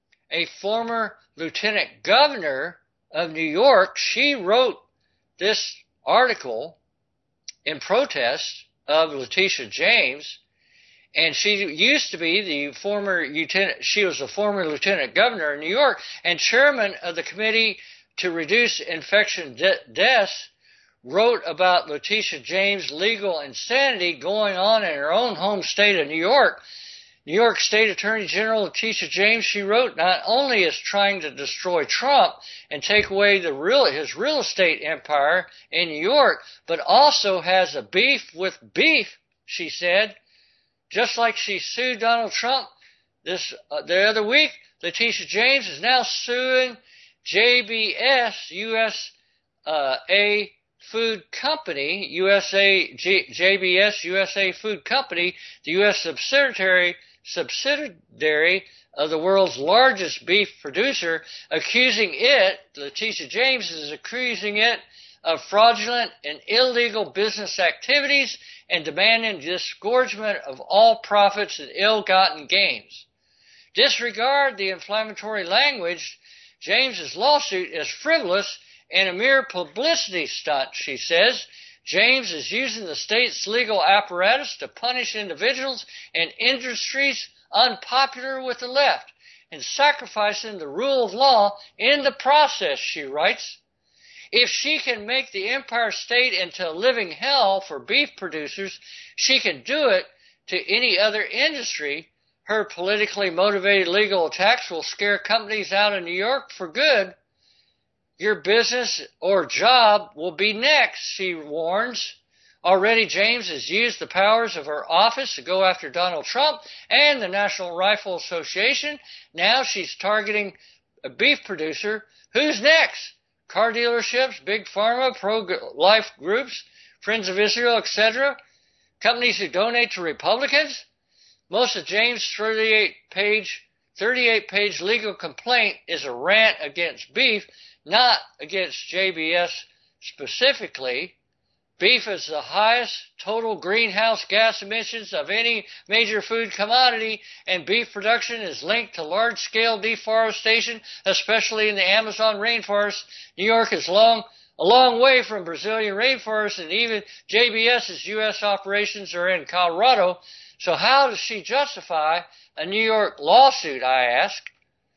a former lieutenant governor of New York, she wrote this article in protest of Letitia James, and she used to be the former lieutenant, she was the former lieutenant governor of New York and chairman of the Committee to Reduce Infection De- Deaths, wrote about Letitia James' legal insanity going on in her own home state of New York. New York State Attorney General Letitia James, she wrote, not only is trying to destroy Trump and take away the real, his real estate empire in New York, but also has a beef with beef, she said. Just like she sued Donald Trump this uh, the other week, Letitia James is now suing J B S, U S uh, A Food Company, U S A, G, J B S, U S A Food Company, the U S subsidiary, subsidiary of the world's largest beef producer, accusing it, Letitia James is accusing it of fraudulent and illegal business activities and demanding disgorgement of all profits and ill-gotten gains. Disregard the inflammatory language. James's lawsuit is frivolous and a mere publicity stunt, she says. James is using the state's legal apparatus to punish individuals and industries unpopular with the left and sacrificing the rule of law in the process, she writes. If she can make the Empire State into a living hell for beef producers, she can do it to any other industry. Her politically motivated legal attacks will scare companies out of New York for good. Your business or job will be next, she warns. Already, James has used the powers of her office to go after Donald Trump and the National Rifle Association. Now she's targeting a beef producer. Who's next? Car dealerships, big pharma, pro-life groups, Friends of Israel, et cetera. Companies who donate to Republicans. Most of James' thirty-eight page, thirty-eight page legal complaint is a rant against beef, not against J B S specifically. Beef is the highest total greenhouse gas emissions of any major food commodity, and beef production is linked to large-scale deforestation, especially in the Amazon rainforest. New York is long, a long way from Brazilian rainforest, and even JBS's U S operations are in Colorado. So how does she justify a New York lawsuit, I ask?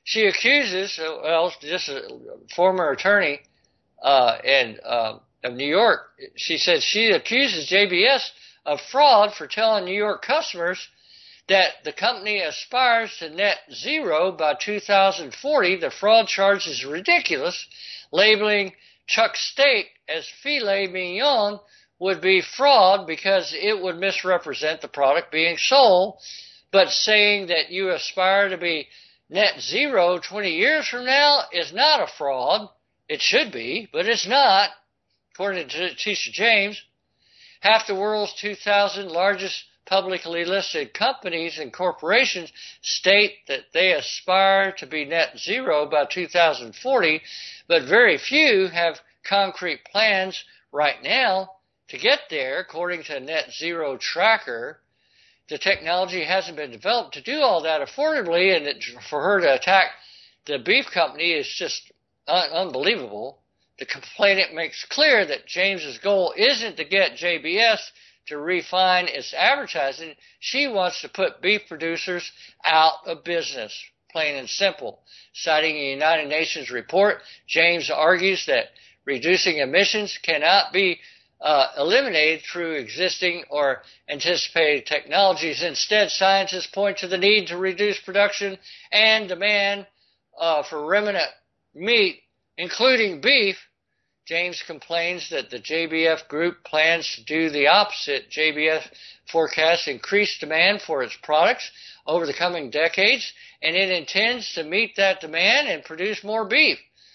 she accuses, well, just a former attorney uh, in uh, of New York, she said she accuses J B S of fraud for telling New York customers that the company aspires to net zero by two thousand forty. The fraud charge is ridiculous. Labeling chuck steak as filet mignon would be fraud because it would misrepresent the product being sold. But saying that you aspire to be net zero twenty years from now is not a fraud. It should be, but it's not, according to Tisha James. Half the world's two thousand largest publicly listed companies and corporations state that they aspire to be net zero by two thousand forty, but very few have concrete plans right now to get there, according to Net Zero Tracker. The technology hasn't been developed to do all that affordably, and it, for her to attack the beef company is just un- unbelievable. The complainant makes clear that James's goal isn't to get J B S to refine its advertising. She wants to put beef producers out of business, plain and simple. Citing a United Nations report, James argues that reducing emissions cannot be uh, eliminated through existing or anticipated technologies. Instead, scientists point to the need to reduce production and demand uh, for ruminant meat, including beef. James complains that the J B F Group plans to do the opposite. J B F forecasts increased demand for its products over the coming decades, and it intends to meet that demand and produce more beef.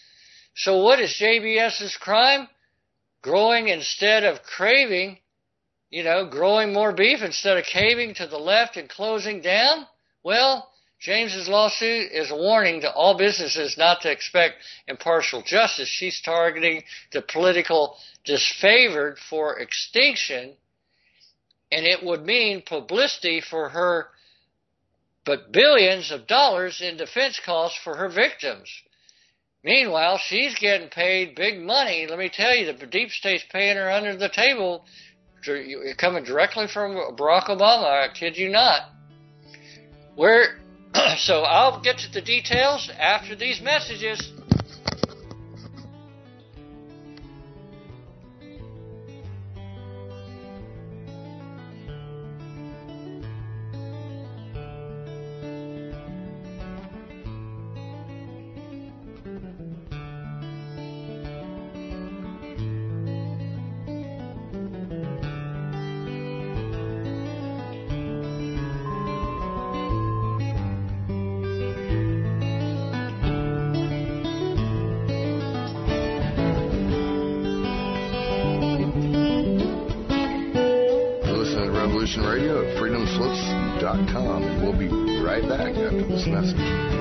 So what is JBS's crime? Growing instead of craving, you know, growing more beef instead of caving to the left and closing down? Well, James's lawsuit is a warning to all businesses not to expect impartial justice. She's targeting the political disfavored for extinction, and it would mean publicity for her, but billions of dollars in defense costs for her victims. Meanwhile, she's getting paid big money. Let me tell you, the deep state's paying her under the table, coming directly from Barack Obama. I kid you not. Where... So I'll get to the details after these messages. Radio at freedom slips dot com, and we'll be right back after this message.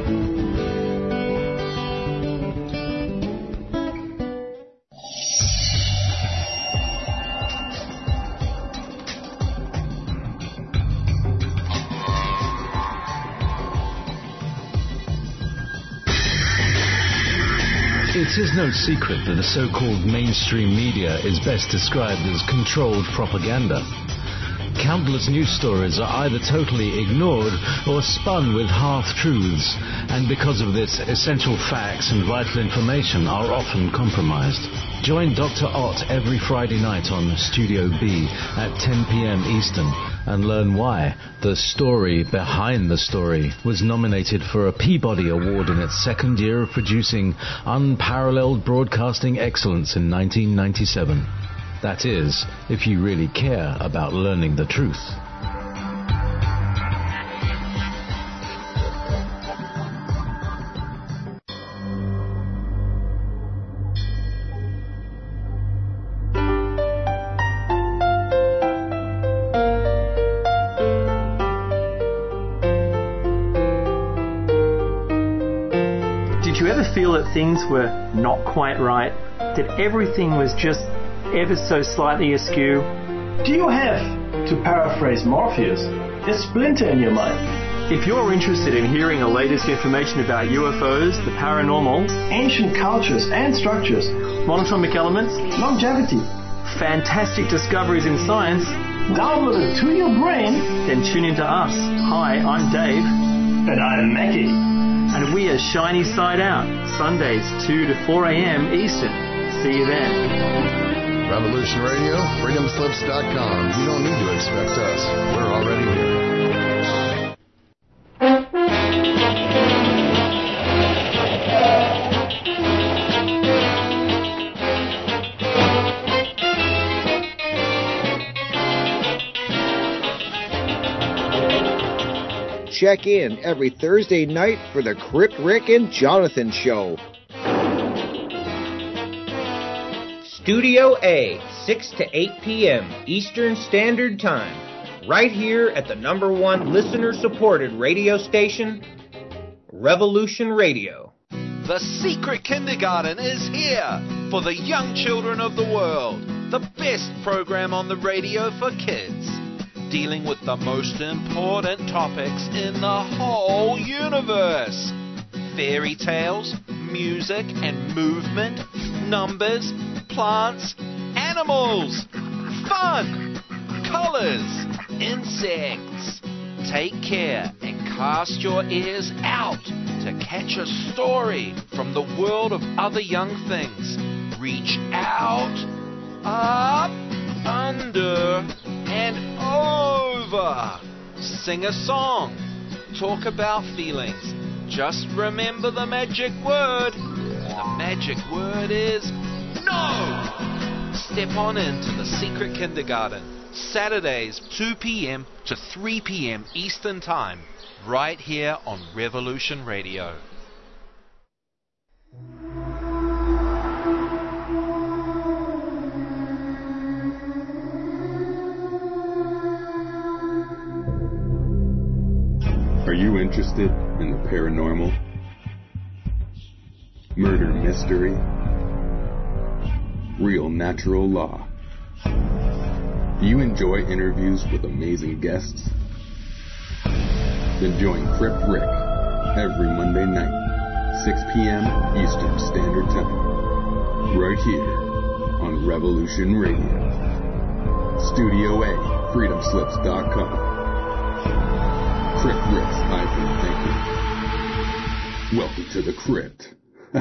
It is no secret that the so-called mainstream media is best described as controlled propaganda. Countless news stories are either totally ignored or spun with half-truths, and because of this, essential facts and vital information are often compromised. Join Doctor Ott every Friday night on Studio B at ten p.m. Eastern and learn why The Story Behind the Story was nominated for a Peabody Award in its second year of producing unparalleled broadcasting excellence in nineteen ninety-seven. That is, if you really care about learning the truth. Did you ever feel that things were not quite right? That everything was just ever so slightly askew? Do you have, to paraphrase Morpheus, a splinter in your mind? If you're interested in hearing the latest information about U F Os, the paranormal, ancient cultures and structures, monatomic elements, longevity, fantastic discoveries in science, downloaded to your brain, then tune into us. Hi, I'm Dave. And I'm Mackie. And we are Shiny Side Out, Sundays two to four a.m. Eastern. See you then. Revolution Radio, freedom slips dot com. You don't need to expect us. We're already here. Check in every Thursday night for the Crypt Rick and Jonathan Show. Studio A, six to eight p.m. Eastern Standard Time, right here at the number one listener-supported radio station, Revolution Radio. The Secret Kindergarten is here for the young children of the world. The best program on the radio for kids, dealing with the most important topics in the whole universe. Fairy tales, music and movement, numbers, plants, animals, fun, colors, insects. Take care and cast your ears out to catch a story from the world of other young things. Reach out, up, under, and over. Sing a song. Talk about feelings. Just remember the magic word. The magic word is no! Step on into the Secret Kindergarten. Saturdays, two p.m. to three p.m. Eastern Time. Right here on Revolution Radio. Are you interested in the paranormal, murder mystery, real natural law? Do you enjoy interviews with amazing guests? Then join Crypt Rick every Monday night, six p.m. Eastern Standard Time, right here on Revolution Radio. Studio A, freedom slips dot com. Crypt Rick's I think thinking. Welcome to the Crypt.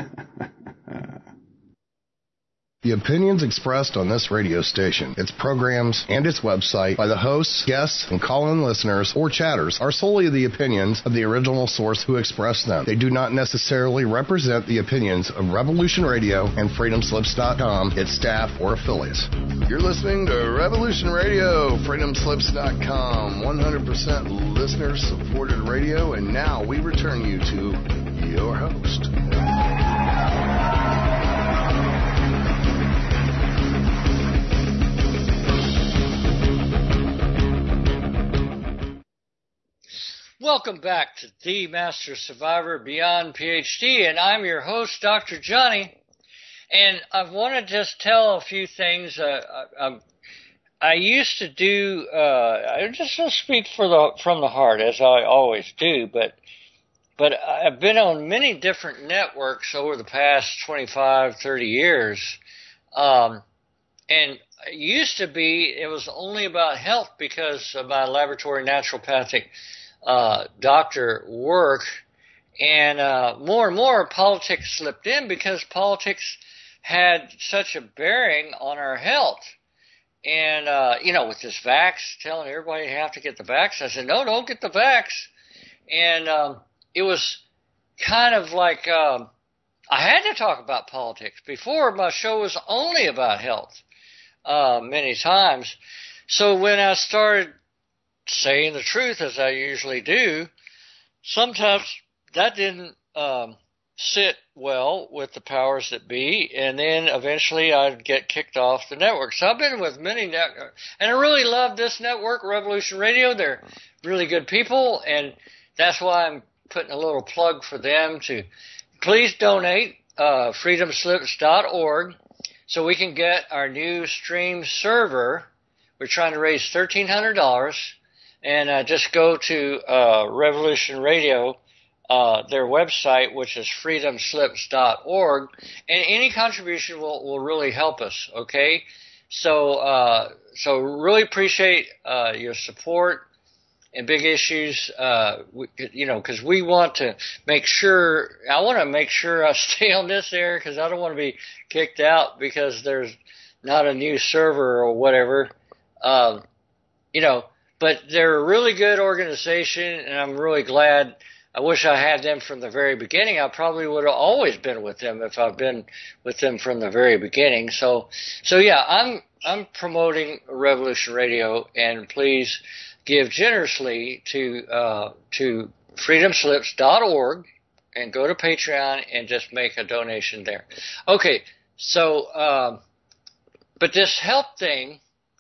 The opinions expressed on this radio station, its programs, and its website by the hosts, guests, and call-in listeners or chatters are solely the opinions of the original source who expressed them. They do not necessarily represent the opinions of Revolution Radio and freedom slips dot com, its staff, or affiliates. You're listening to Revolution Radio, freedom slips dot com, one hundred percent listener-supported radio, and now we return you to your host. Welcome back to The Master Survivor Beyond PhD, and I'm your host, Doctor Johnny. And I want to just tell a few things. Uh, I, I used to do, uh, I just don't speak for the, from the heart, as I always do, but but I've been on many different networks over the past twenty-five, thirty years. Um, and it used to be, it was only about health because of my laboratory naturopathic Uh, doctor work, and uh, more and more politics slipped in because politics had such a bearing on our health. And, uh, you know, with this vax, telling everybody you have to get the vax, I said, no, don't get the vax. And um, it was kind of like um, I had to talk about politics. Before, my show was only about health uh, many times. So when I started saying the truth, as I usually do, sometimes that didn't um, sit well with the powers that be, and then eventually I'd get kicked off the network. So I've been with many networks, and I really love this network, Revolution Radio. They're really good people, and that's why I'm putting a little plug for them to please donate, uh, freedom slips dot org, so we can get our new stream server. We're trying to raise thirteen hundred dollars. And uh, just go to uh, Revolution Radio, uh, their website, which is freedom slips dot org, and any contribution will, will really help us, okay? So uh, so really appreciate uh, your support. and big issues, uh, we, you know, because we want to make sure, I want to make sure I stay on this air because I don't want to be kicked out because there's not a new server or whatever, um, you know, but they're a really good organization, and I'm really glad. I wish I had them from the very beginning. I probably would have always been with them if I've been with them from the very beginning. So, so yeah, I'm, I'm promoting Revolution Radio, and please give generously to, uh, to freedom slips dot org and go to Patreon and just make a donation there. Okay. So, um, but this help thing,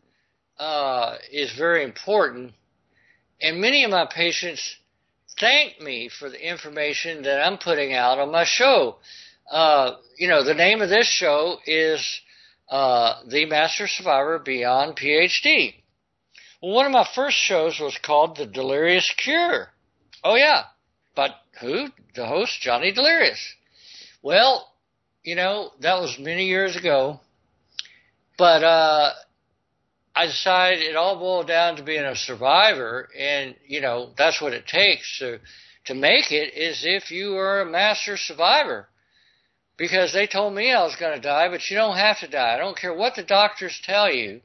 uh, is very important, and many of my patients thank me for the information that I'm putting out on my show. Uh, you know, the name of this show is uh, The Master Survivor Beyond P H D. Well, one of my first shows was called The Delirious Cure. Oh, yeah. But who? The host, Johnny Delirious. Well, you know, that was many years ago. But uh I decided it all boiled down to being a survivor, and, you know, that's what it takes to to make it, is if you are a master survivor. Because they told me I was going to die, but you don't have to die. I don't care what the doctors tell you.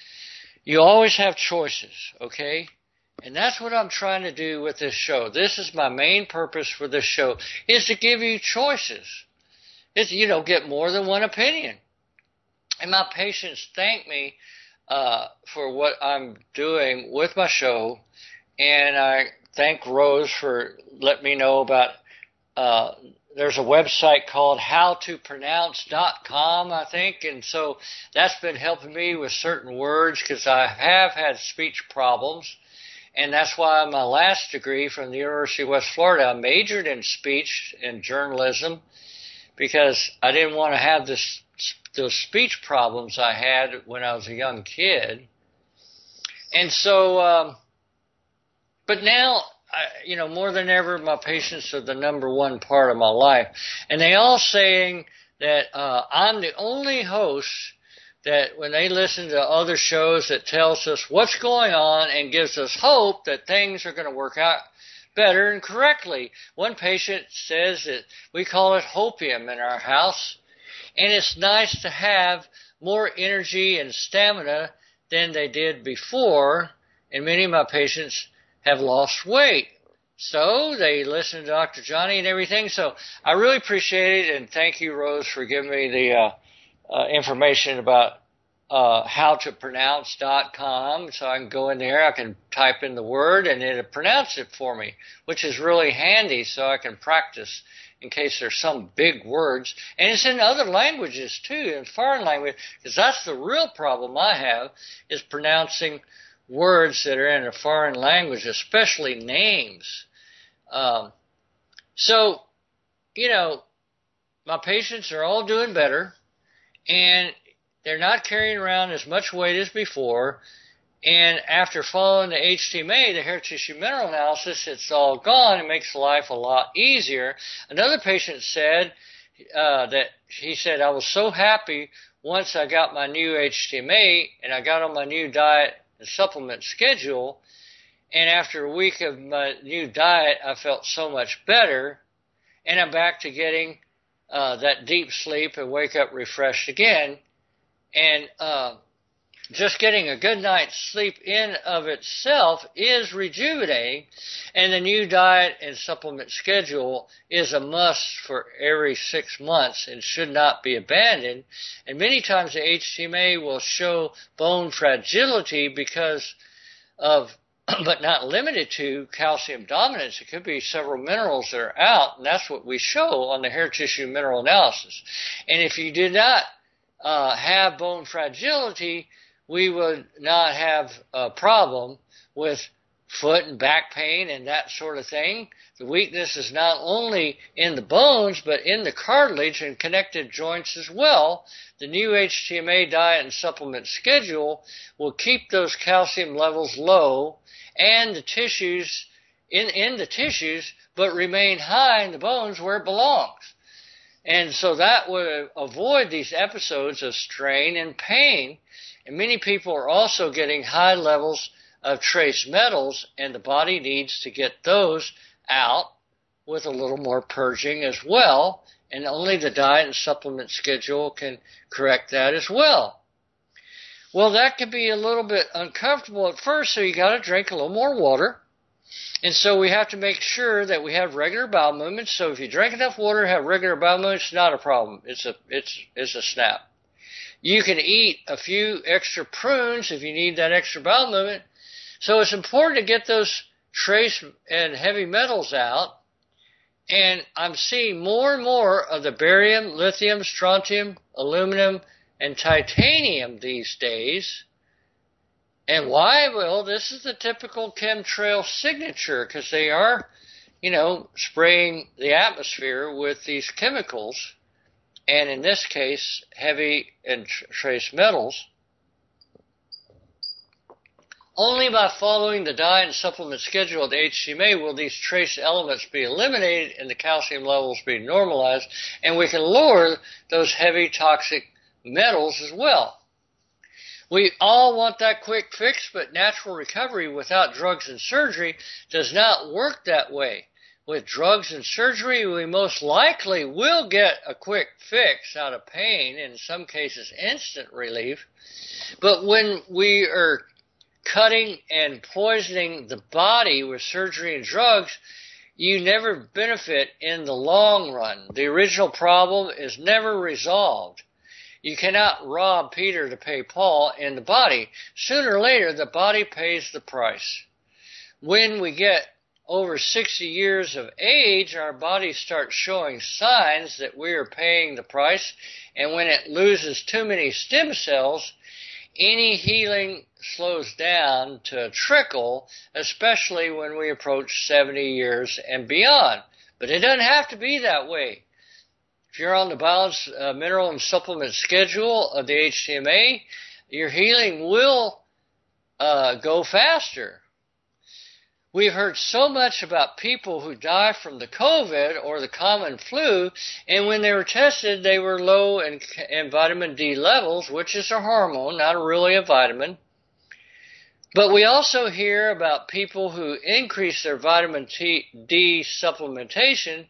You always have choices, okay? And that's what I'm trying to do with this show. This is my main purpose for this show, is to give you choices. It's, you know, get more than one opinion. And my patients thank me Uh, for what I'm doing with my show, and I thank Rose for letting me know about, uh, there's a website called how to pronounce dot com, I think, and so that's been helping me with certain words because I have had speech problems, and that's why my last degree from the University of West Florida, I majored in speech and journalism because I didn't want to have this those speech problems I had when I was a young kid. And so, um, but now, I, you know, more than ever, my patients are the number one part of my life. And they all saying that uh, I'm the only host that when they listen to other shows that tells us what's going on and gives us hope that things are going to work out better and correctly. One patient says that we call it hopium in our house. And it's nice to have more energy and stamina than they did before. And many of my patients have lost weight. So they listen to Doctor Johnny and everything. So I really appreciate it. And thank you, Rose, for giving me the uh, uh, information about uh, how to pronounce dot com. So I can go in there, I can type in the word, and it'll pronounce it for me, which is really handy so I can practice in case there's some big words. And it's in other languages, too, in foreign language, because that's the real problem I have, is pronouncing words that are in a foreign language, especially names. Um, so, you know, my patients are all doing better, and they're not carrying around as much weight as before. And after following the H T M A, the hair tissue mineral analysis, it's all gone. It makes life a lot easier. Another patient said uh, that he said, I was so happy once I got my new H T M A and I got on my new diet and supplement schedule. And after a week of my new diet, I felt so much better. And I'm back to getting uh, that deep sleep and wake up refreshed again. And uh just getting a good night's sleep in of itself is rejuvenating, and the new diet and supplement schedule is a must for every six months and should not be abandoned. And many times the H T M A will show bone fragility because of, but not limited to, calcium dominance. It could be several minerals that are out, and that's what we show on the hair tissue mineral analysis. And if you did not uh, have bone fragility, we would not have a problem with foot and back pain and that sort of thing. The weakness is not only in the bones, but in the cartilage and connected joints as well. The new H T M A diet and supplement schedule will keep those calcium levels low and the tissues in, in the tissues, but remain high in the bones where it belongs. And so that would avoid these episodes of strain and pain. And many people are also getting high levels of trace metals, and the body needs to get those out with a little more purging as well, and only the diet and supplement schedule can correct that as well. Well, that can be a little bit uncomfortable at first, so you got to drink a little more water. And so we have to make sure that we have regular bowel movements. So if you drink enough water, have regular bowel movements, it's not a problem. It's a it's it's a snap. You can eat a few extra prunes if you need that extra bowel movement. So it's important to get those trace and heavy metals out. And I'm seeing more and more of the barium, lithium, strontium, aluminum, and titanium these days. And why? Well, this is the typical chemtrail signature, because they are, you know, spraying the atmosphere with these chemicals, and in this case, heavy and trace metals. Only by following the diet and supplement schedule of the H C M A will these trace elements be eliminated and the calcium levels be normalized, and we can lower those heavy toxic metals as well. We all want that quick fix, but natural recovery without drugs and surgery does not work that way. With drugs and surgery, we most likely will get a quick fix out of pain, in some cases instant relief. But when we are cutting and poisoning the body with surgery and drugs, you never benefit in the long run. The original problem is never resolved. You cannot rob Peter to pay Paul in the body. Sooner or later, the body pays the price. When we get over sixty years of age, our body starts showing signs that we are paying the price, and when it loses too many stem cells, any healing slows down to a trickle, especially when we approach seventy years and beyond. But it doesn't have to be that way. If you're on the balanced uh, mineral and supplement schedule of the H C M A, your healing will uh, go faster. We've heard so much about people who die from the COVID or the common flu, and when they were tested, they were low in, in vitamin D levels, which is a hormone, not really a vitamin. But we also hear about people who increase their vitamin D supplementation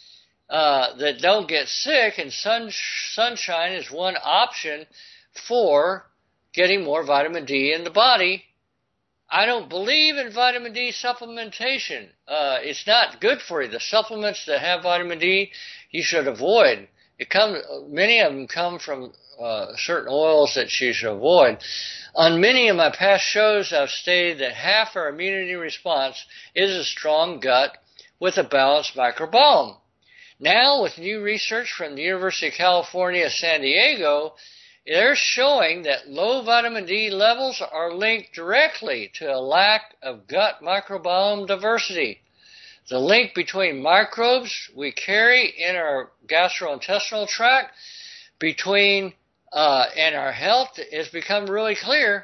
Uh, that don't get sick, and sun, sunshine is one option for getting more vitamin D in the body. I don't believe in vitamin D supplementation. Uh, it's not good for you. The supplements that have vitamin D, you should avoid. It comes, many of them come from uh, certain oils that you should avoid. On many of my past shows, I've stated that half our immunity response is a strong gut with a balanced microbiome. Now, with new research from the University of California, San Diego, they're showing that low vitamin D levels are linked directly to a lack of gut microbiome diversity. The link between microbes we carry in our gastrointestinal tract between uh, and our health has become really clear.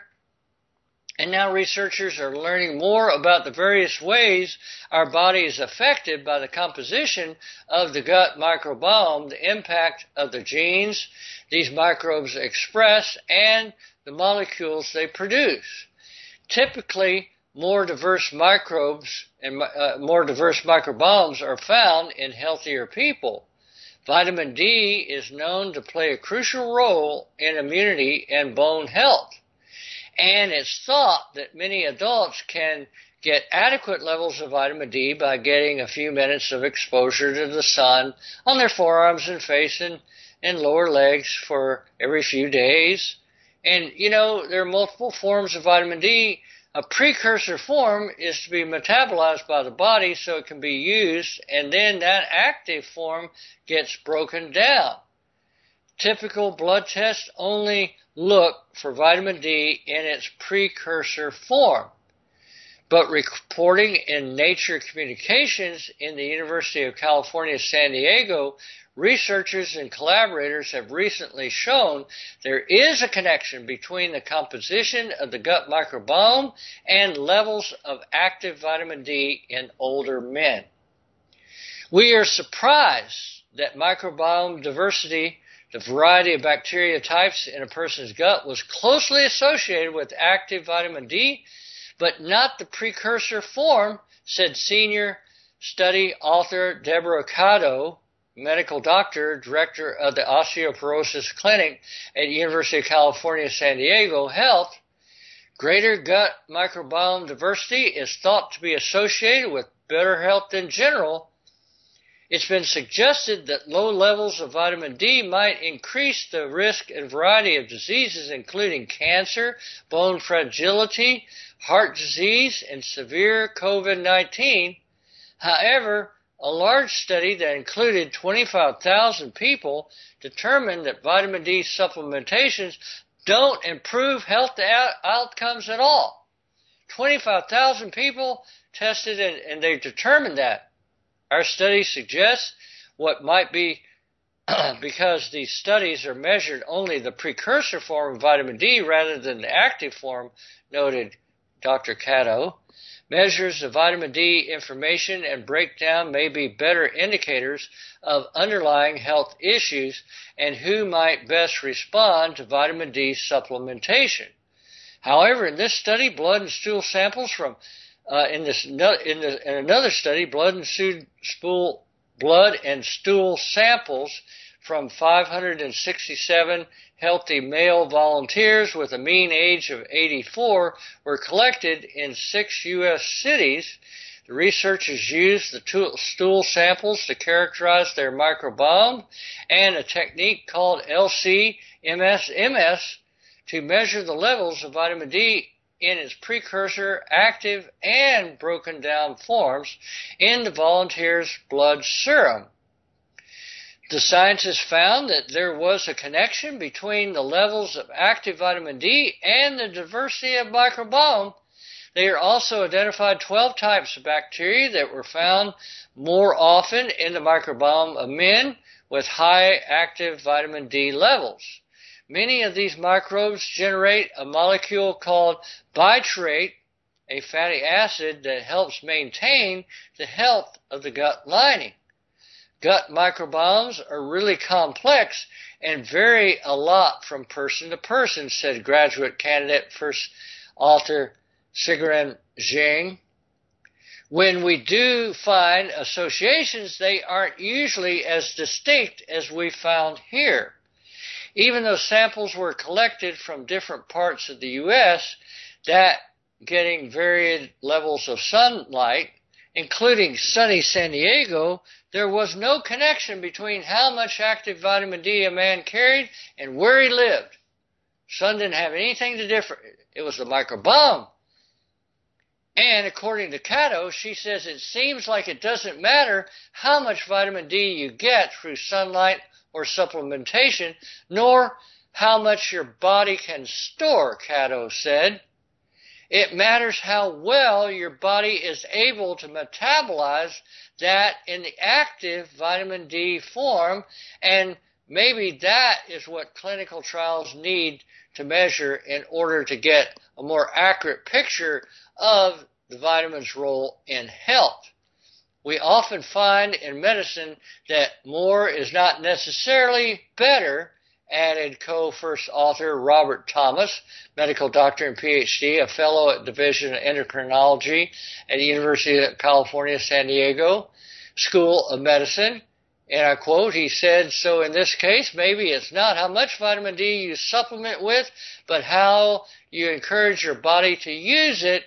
And now researchers are learning more about the various ways our body is affected by the composition of the gut microbiome, the impact of the genes these microbes express, and the molecules they produce. Typically, more diverse microbes and uh, more diverse microbiomes are found in healthier people. Vitamin D is known to play a crucial role in immunity and bone health. And it's thought that many adults can get adequate levels of vitamin D by getting a few minutes of exposure to the sun on their forearms and face and, and lower legs for every few days. And, you know, there are multiple forms of vitamin D. A precursor form is to be metabolized by the body so it can be used, and then that active form gets broken down. Typical blood tests only look for vitamin D in its precursor form. But reporting in Nature Communications in the University of California, San Diego, researchers and collaborators have recently shown there is a connection between the composition of the gut microbiome and levels of active vitamin D in older men. We are surprised that microbiome diversity, the variety of bacteria types in a person's gut, was closely associated with active vitamin D, but not the precursor form, said senior study author Deborah Cado, medical doctor, director of the Osteoporosis Clinic at University of California, San Diego Health. Greater gut microbiome diversity is thought to be associated with better health in general. It's been suggested that low levels of vitamin D might increase the risk in a variety of diseases, including cancer, bone fragility, heart disease, and severe COVID nineteen. However, a large study that included twenty-five thousand people determined that vitamin D supplementations don't improve health outcomes at all. twenty-five thousand people tested, and, and they determined that. Our study suggests what might be because these studies are measured only the precursor form of vitamin D rather than the active form, noted Doctor Cado. Measures of vitamin D information and breakdown may be better indicators of underlying health issues and who might best respond to vitamin D supplementation. However, in this study, blood and stool samples from uh, in this in, the, in another study, blood and stool blood and stool samples from five hundred sixty-seven healthy male volunteers with a mean age of eighty-four were collected in six U S cities. The researchers used the stool samples to characterize their microbiome and a technique called L C M S M S to measure the levels of vitamin D in its precursor, active, and broken down forms in the volunteers' blood serum. The scientists found that there was a connection between the levels of active vitamin D and the diversity of microbiome. They also identified twelve types of bacteria that were found more often in the microbiome of men with high active vitamin D levels. Many of these microbes generate a molecule called bitarate, a fatty acid that helps maintain the health of the gut lining. Gut microbiomes are really complex and vary a lot from person to person, said graduate candidate first author Sigrun Zheng. When we do find associations, they aren't usually as distinct as we found here. Even though samples were collected from different parts of the U S, that getting varied levels of sunlight, including sunny San Diego, there was no connection between how much active vitamin D a man carried and where he lived. Sun didn't have anything to differ. It was the microbiome. And according to Cado, she says it seems like it doesn't matter how much vitamin D you get through sunlight or supplementation, nor how much your body can store, Cado said. It matters how well your body is able to metabolize that in the active vitamin D form, and maybe that is what clinical trials need to measure in order to get a more accurate picture of the vitamin's role in health. We often find in medicine that more is not necessarily better, added co-first author Robert Thomas, medical doctor and P H D, a fellow at Division of Endocrinology at the University of California, San Diego School of Medicine. And I quote, he said, so in this case, maybe it's not how much vitamin D you supplement with, but how you encourage your body to use it.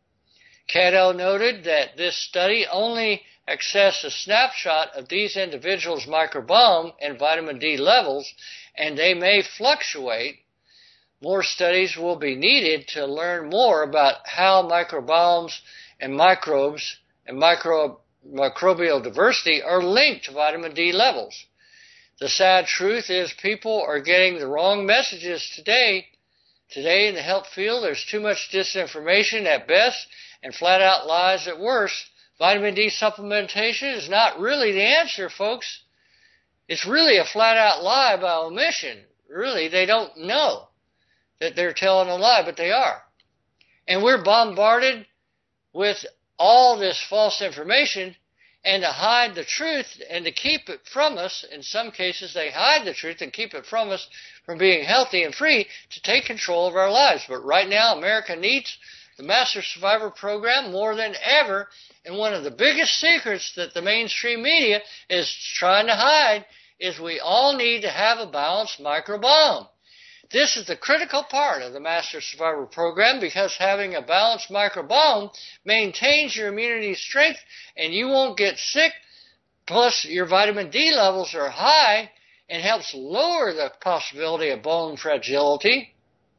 Cado noted that this study only accessed a snapshot of these individuals' microbiome and vitamin D levels, and they may fluctuate. More studies will be needed to learn more about how microbiomes and microbes and micro, microbial diversity are linked to vitamin D levels. The sad truth is people are getting the wrong messages today. Today in the health field, there's too much disinformation at best and flat-out lies at worst. Vitamin D supplementation is not really the answer, folks. It's really a flat-out lie by omission. Really, they don't know that they're telling a lie, but they are. And we're bombarded with all this false information, and to hide the truth and to keep it from us, in some cases they hide the truth and keep it from us from being healthy and free to take control of our lives. But right now, America needs the Master Survivor program more than ever, and one of the biggest secrets that the mainstream media is trying to hide is we all need to have a balanced microbiome. This is the critical part of the Master Survivor program because having a balanced microbiome maintains your immunity strength and you won't get sick, plus your vitamin D levels are high and helps lower the possibility of bone fragility.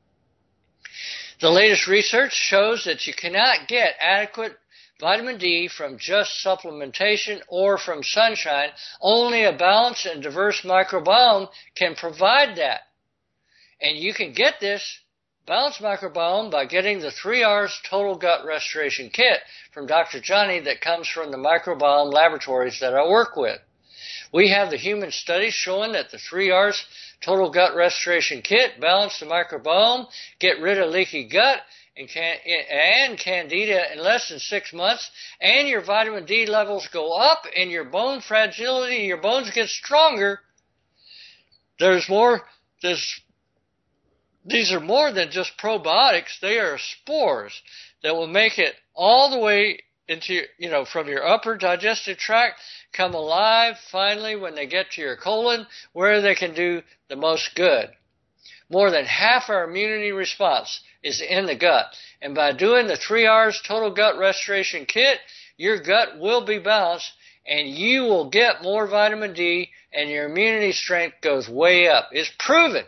The latest research shows that you cannot get adequate vitamin D from just supplementation or from sunshine. Only a balanced and diverse microbiome can provide that. And you can get this balanced microbiome by getting the three R's Total Gut Restoration Kit from Doctor Johnny that comes from the microbiome laboratories that I work with. We have the human studies showing that the three R's Total Gut Restoration Kit balance the microbiome, get rid of leaky gut and, can, and candida in less than six months, and your vitamin D levels go up and your bone fragility, your bones get stronger. There's more, there's, these are more than just probiotics. They are spores that will make it all the way into, you know, from your upper digestive tract, come alive finally when they get to your colon, where they can do the most good. More than half our immunity response is in the gut. And by doing the three R's Total Gut Restoration Kit, your gut will be balanced and you will get more vitamin D and your immunity strength goes way up. It's proven.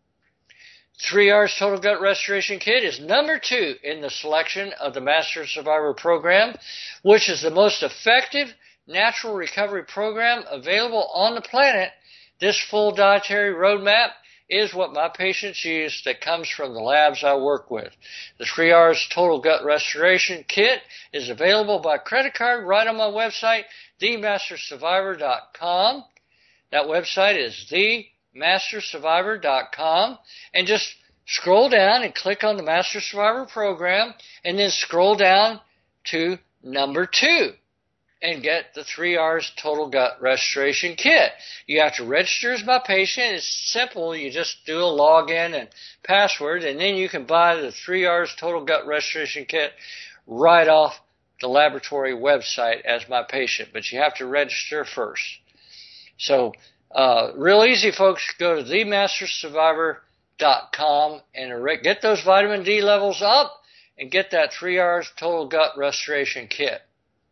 three R's Total Gut Restoration Kit is number two in the selection of the Master Survivor program, which is the most effective natural recovery program available on the planet. This full dietary roadmap is what my patients use that comes from the labs I work with. The three R's Total Gut Restoration Kit is available by credit card right on my website, the master survivor dot com. That website is the master survivor dot com, and just scroll down and click on the Master Survivor program and then scroll down to number two and get the three R's Total Gut Restoration Kit. You have to register as my patient. It's simple. You just do a login and password, and then you can buy the three R's Total Gut Restoration Kit right off the laboratory website as my patient. But you have to register first. So, uh, real easy, folks. Go to the master survivor dot com and get those vitamin D levels up and get that three R's Total Gut Restoration Kit.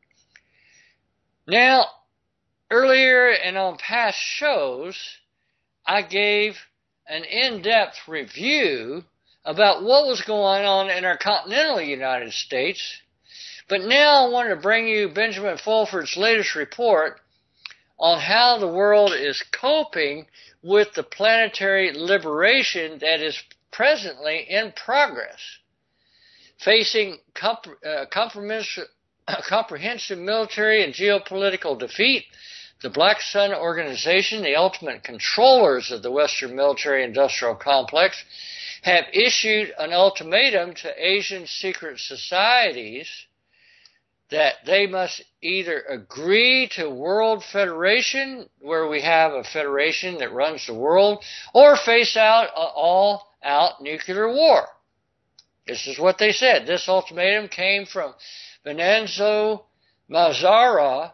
Now, earlier and on past shows, I gave an in-depth review about what was going on in our continental United States, but now I want to bring you Benjamin Fulford's latest report on how the world is coping with the planetary liberation that is presently in progress. Facing comp- uh, compromise A comprehensive military and geopolitical defeat, the Black Sun Organization, the ultimate controllers of the Western military-industrial complex, have issued an ultimatum to Asian secret societies that they must either agree to World Federation, where we have a federation that runs the world, or face out an all-out nuclear war. This is what they said. This ultimatum came from Benenzo Mazzara,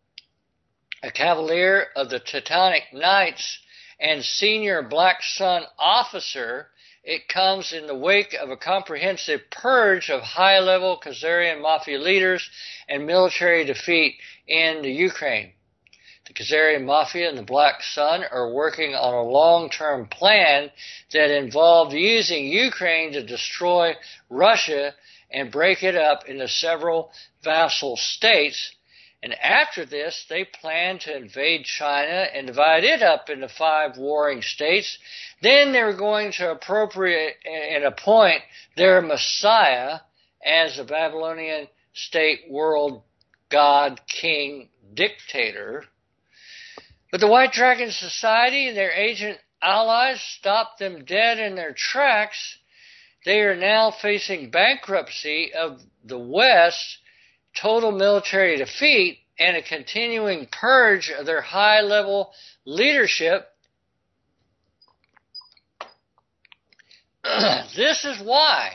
a cavalier of the Teutonic Knights and senior Black Sun officer. It comes in the wake of a comprehensive purge of high-level Khazarian mafia leaders and military defeat in the Ukraine. The Khazarian mafia and the Black Sun are working on a long-term plan that involved using Ukraine to destroy Russia and break it up into several vassal states. And after this, they plan to invade China and divide it up into five warring states. Then they're going to appropriate and appoint their Messiah as a Babylonian state world god, king, dictator. But the White Dragon Society and their agent allies stopped them dead in their tracks. They are now facing bankruptcy of the West, total military defeat, and a continuing purge of their high-level leadership. This is why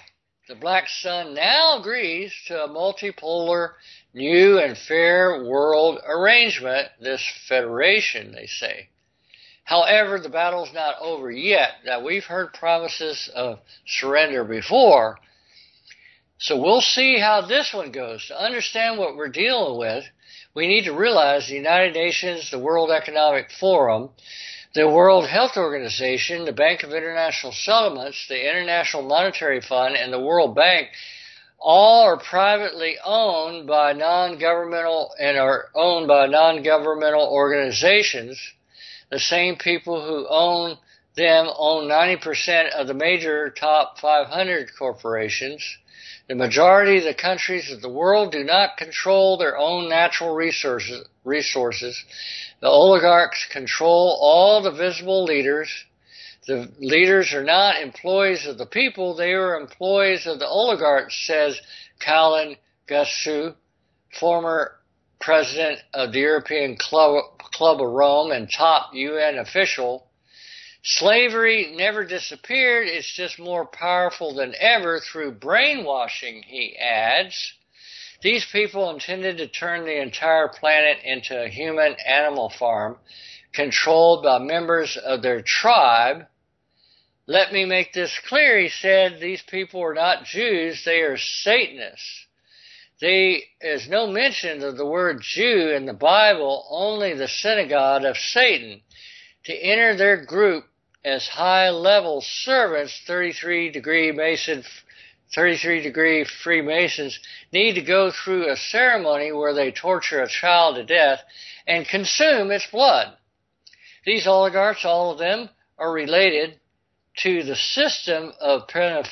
The Black Sun now agrees to a multipolar, new and fair world arrangement, this federation, they say. However, the battle's not over yet. Now, we've heard promises of surrender before, so we'll see how this one goes. To understand what we're dealing with, we need to realize the United Nations, the World Economic Forum, the World Health Organization, the Bank of International Settlements, the International Monetary Fund, and the World Bank all are privately owned by non-governmental and are owned by non-governmental organizations. The same people who own them own ninety percent of the major top five hundred corporations. The majority of the countries of the world do not control their own natural resources. resources. The oligarchs control all the visible leaders. The leaders are not employees of the people, they are employees of the oligarchs, says Colin Gussu, former president of the European Club, Club of Rome and top U N official. Slavery never disappeared, it's just more powerful than ever through brainwashing, he adds. These people intended to turn the entire planet into a human-animal farm controlled by members of their tribe. Let me make this clear, he said, these people are not Jews, they are Satanists. There is no mention of the word Jew in the Bible, only the synagogue of Satan. To enter their group as high-level servants, thirty-three degree Mason, thirty-three degree Freemasons need to go through a ceremony where they torture a child to death and consume its blood. These oligarchs, all of them, are related to the system of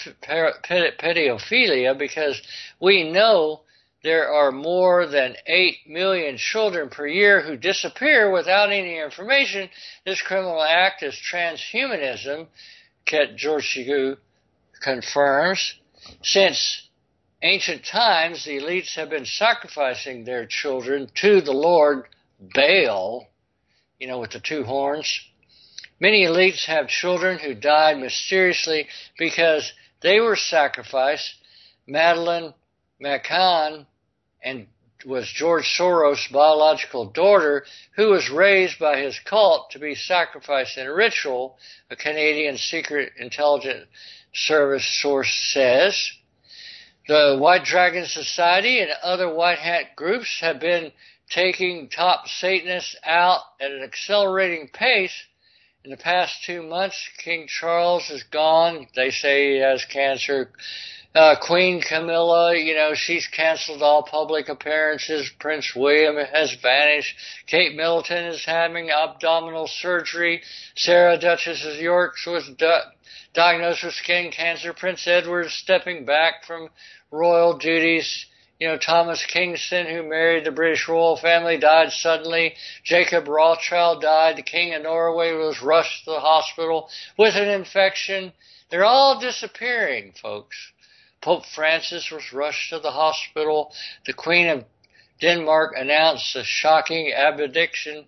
pedophilia because we know there are more than eight million children per year who disappear without any information. This criminal act is transhumanism, George Chigou confirms. Since ancient times, the elites have been sacrificing their children to the Lord Baal, you know, with the two horns. Many elites have children who died mysteriously because they were sacrificed. Madeleine McCann and was George Soros' biological daughter, who was raised by his cult to be sacrificed in a ritual, a Canadian Secret Intelligence Service source says. The White Dragon Society and other white hat groups have been taking top Satanists out at an accelerating pace. In the past two months, King Charles is gone. They say he has cancer. Uh, Queen Camilla, you know, she's canceled all public appearances. Prince William has vanished. Kate Middleton is having abdominal surgery. Sarah, Duchess of York, was di- diagnosed with skin cancer. Prince Edward is stepping back from royal duties. You know, Thomas Kingston, who married the British royal family, died suddenly. Jacob Rothschild died. The King of Norway was rushed to the hospital with an infection. They're all disappearing, folks. Pope Francis was rushed to the hospital. The Queen of Denmark announced a shocking abdication.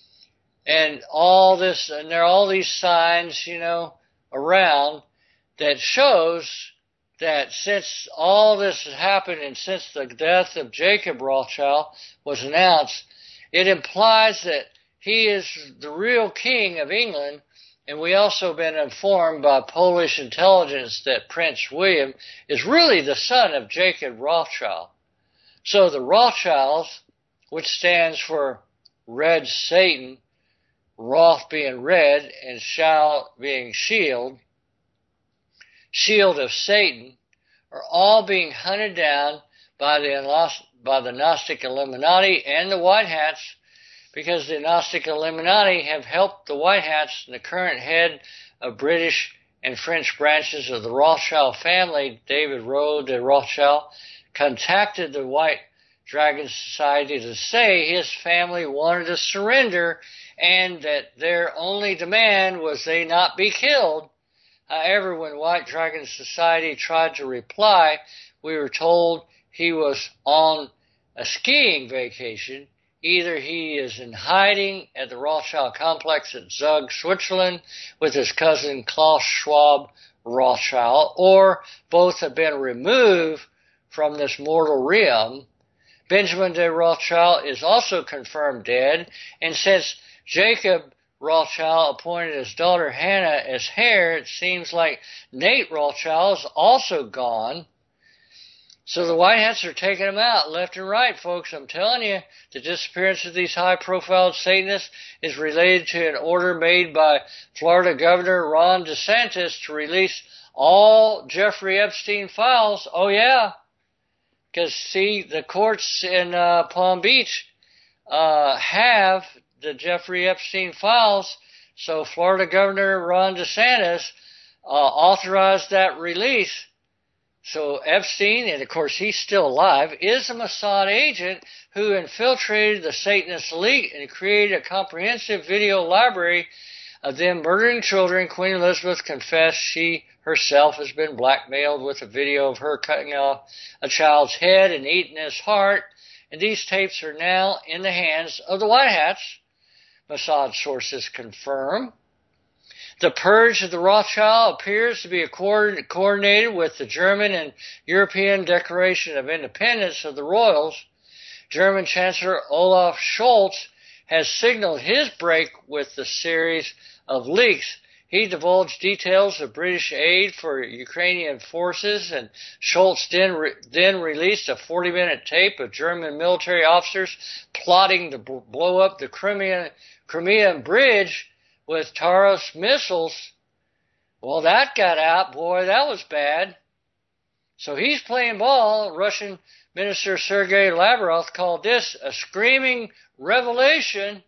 And all this, and there are all these signs, you know, around that shows that since all this has happened and since the death of Jacob Rothschild was announced, it implies that he is the real king of England. And we also been informed by Polish intelligence that Prince William is really the son of Jacob Rothschild. So the Rothschilds, which stands for Red Satan, Roth being red and Shal being shield, shield of Satan, are all being hunted down by the, by the Gnostic Illuminati and the White Hats, because the Gnostic Illuminati have helped the White Hats and the current head of British and French branches of the Rothschild family, David Rowe de Rothschild, contacted the White Dragon Society to say his family wanted to surrender and that their only demand was they not be killed. However, when White Dragon Society tried to reply, we were told he was on a skiing vacation Either he is in hiding at the Rothschild complex at Zug, Switzerland, with his cousin Klaus Schwab Rothschild, or both have been removed from this mortal realm. Benjamin de Rothschild is also confirmed dead, and since Jacob Rothschild appointed his daughter Hannah as heir, it seems like Nate Rothschild is also gone. So the White Hats are taking them out left and right, folks. I'm telling you, the disappearance of these high-profile Satanists is related to an order made by Florida Governor Ron DeSantis to release all Jeffrey Epstein files. Oh, yeah. Because, see, the courts in uh, Palm Beach uh, have the Jeffrey Epstein files, so Florida Governor Ron DeSantis uh, authorized that release. So Epstein, and of course he's still alive, is a Mossad agent who infiltrated the Satanist elite and created a comprehensive video library of them murdering children. Queen Elizabeth confessed she herself has been blackmailed with a video of her cutting off a child's head and eating his heart, and these tapes are now in the hands of the White Hats, Mossad sources confirm. The purge of the Rothschild appears to be coordinated with the German and European Declaration of Independence of the Royals. German Chancellor Olaf Scholz has signaled his break with the series of leaks. He divulged details of British aid for Ukrainian forces, and Scholz then, re- then released a forty-minute tape of German military officers plotting to b- blow up the Crimean, Crimean bridge with Taurus missiles. Well, that got out. Boy, that was bad. So he's playing ball. Russian Minister Sergei Lavrov called this a screaming revelation.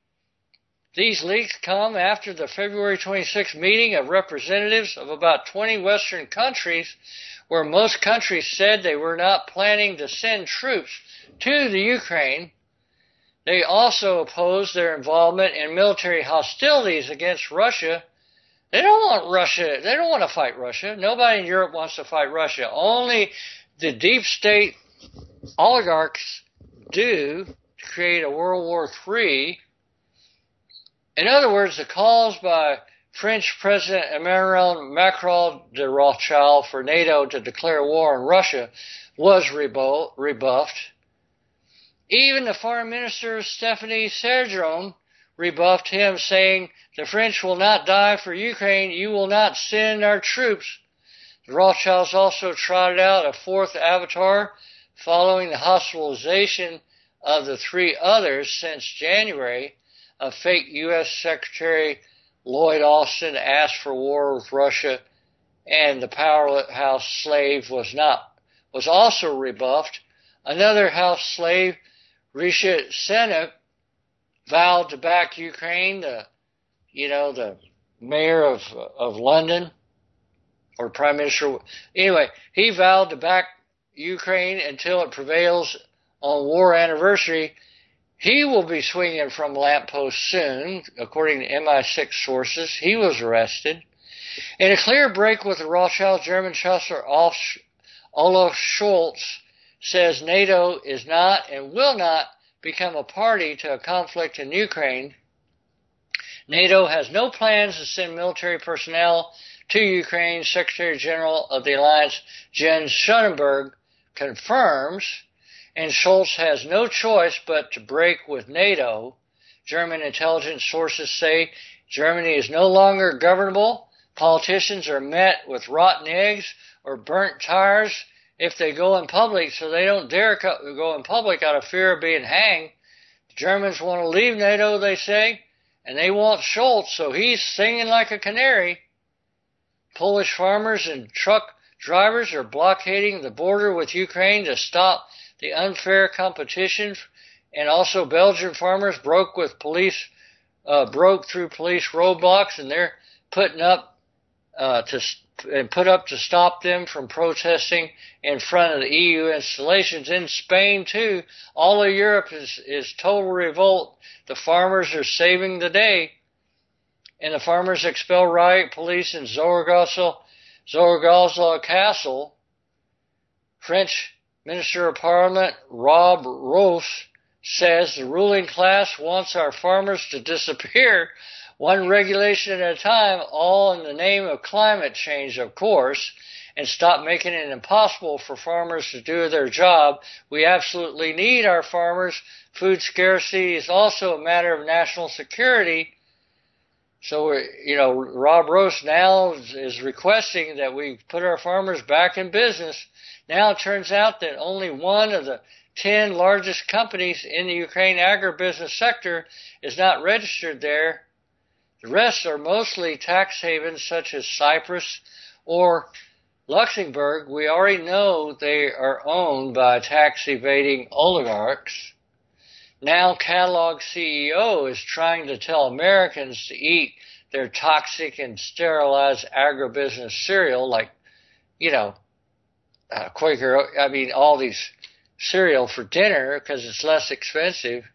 These leaks come after the February twenty-sixth meeting of representatives of about twenty Western countries, where most countries said they were not planning to send troops to the Ukraine. They also opposed their involvement in military hostilities against Russia. They don't want Russia, they don't want to fight Russia. Nobody in Europe wants to fight Russia. Only the deep state oligarchs do to create a World War Three. In other words, the calls by French President Emmanuel Macron de Rothschild for NATO to declare war on Russia was rebuffed. Even the Foreign Minister Stephanie Sergeron rebuffed him, saying, "The French will not die for Ukraine. You will not send our troops." The Rothschilds also trotted out a fourth avatar following the hospitalization of the three others since January. A fake U S Secretary Lloyd Austin asked for war with Russia, and the powerhouse slave was not was also rebuffed. Another house slave, Rishi Sunak, vowed to back Ukraine. The, you know, the mayor of of London, or prime minister. Anyway, he vowed to back Ukraine until it prevails on war anniversary. He will be swinging from lampposts soon, according to M I six sources. He was arrested. In a clear break with the Rothschild, German Chancellor Olaf Scholz says NATO is not and will not become a party to a conflict in Ukraine. NATO has no plans to send military personnel to Ukraine. Secretary General of the Alliance Jens Stoltenberg confirms. And Scholz has no choice but to break with NATO. German intelligence sources say Germany is no longer governable. Politicians are met with rotten eggs or burnt tires if they go in public, so they don't dare go in public out of fear of being hanged. The Germans want to leave NATO, they say, and they want Scholz, so he's singing like a canary. Polish farmers and truck drivers are blockading the border with Ukraine to stop the unfair competition, and also Belgian farmers broke with police, uh, broke through police roadblocks, and they're putting up uh, to and put up to stop them from protesting in front of the E U installations. In Spain too, all of Europe is is total revolt. The farmers are saving the day, and the farmers expel riot police in Zaragoza, Zaragoza Castle. French Minister of Parliament Rob Rousse says the ruling class wants our farmers to disappear one regulation at a time, all in the name of climate change, of course, and stop making it impossible for farmers to do their job. We absolutely need our farmers. Food scarcity is also a matter of national security. So, you know, Rob Roast now is requesting that we put our farmers back in business. Now it turns out that only one of the ten largest companies in the Ukraine agribusiness sector is not registered there. The rest are mostly tax havens such as Cyprus or Luxembourg. We already know they are owned by tax-evading oligarchs. Now Catalog C E O is trying to tell Americans to eat their toxic and sterilized agribusiness cereal like, you know, uh, Quaker, I mean, all these cereal for dinner because it's less expensive.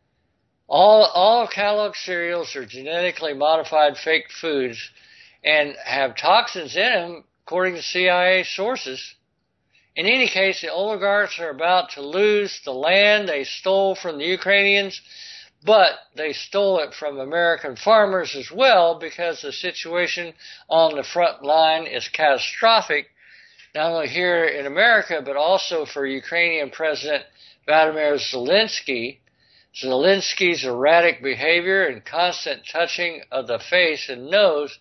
All, all Kellogg cereals are genetically modified fake foods and have toxins in them, according to C I A sources. In any case, the oligarchs are about to lose the land they stole from the Ukrainians, but they stole it from American farmers as well because the situation on the front line is catastrophic, not only here in America, but also for Ukrainian President Vladimir Zelensky. Zelensky's erratic behavior and constant touching of the face and nose,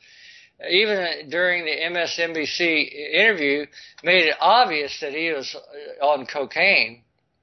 even during the M S N B C interview, made it obvious that he was on cocaine.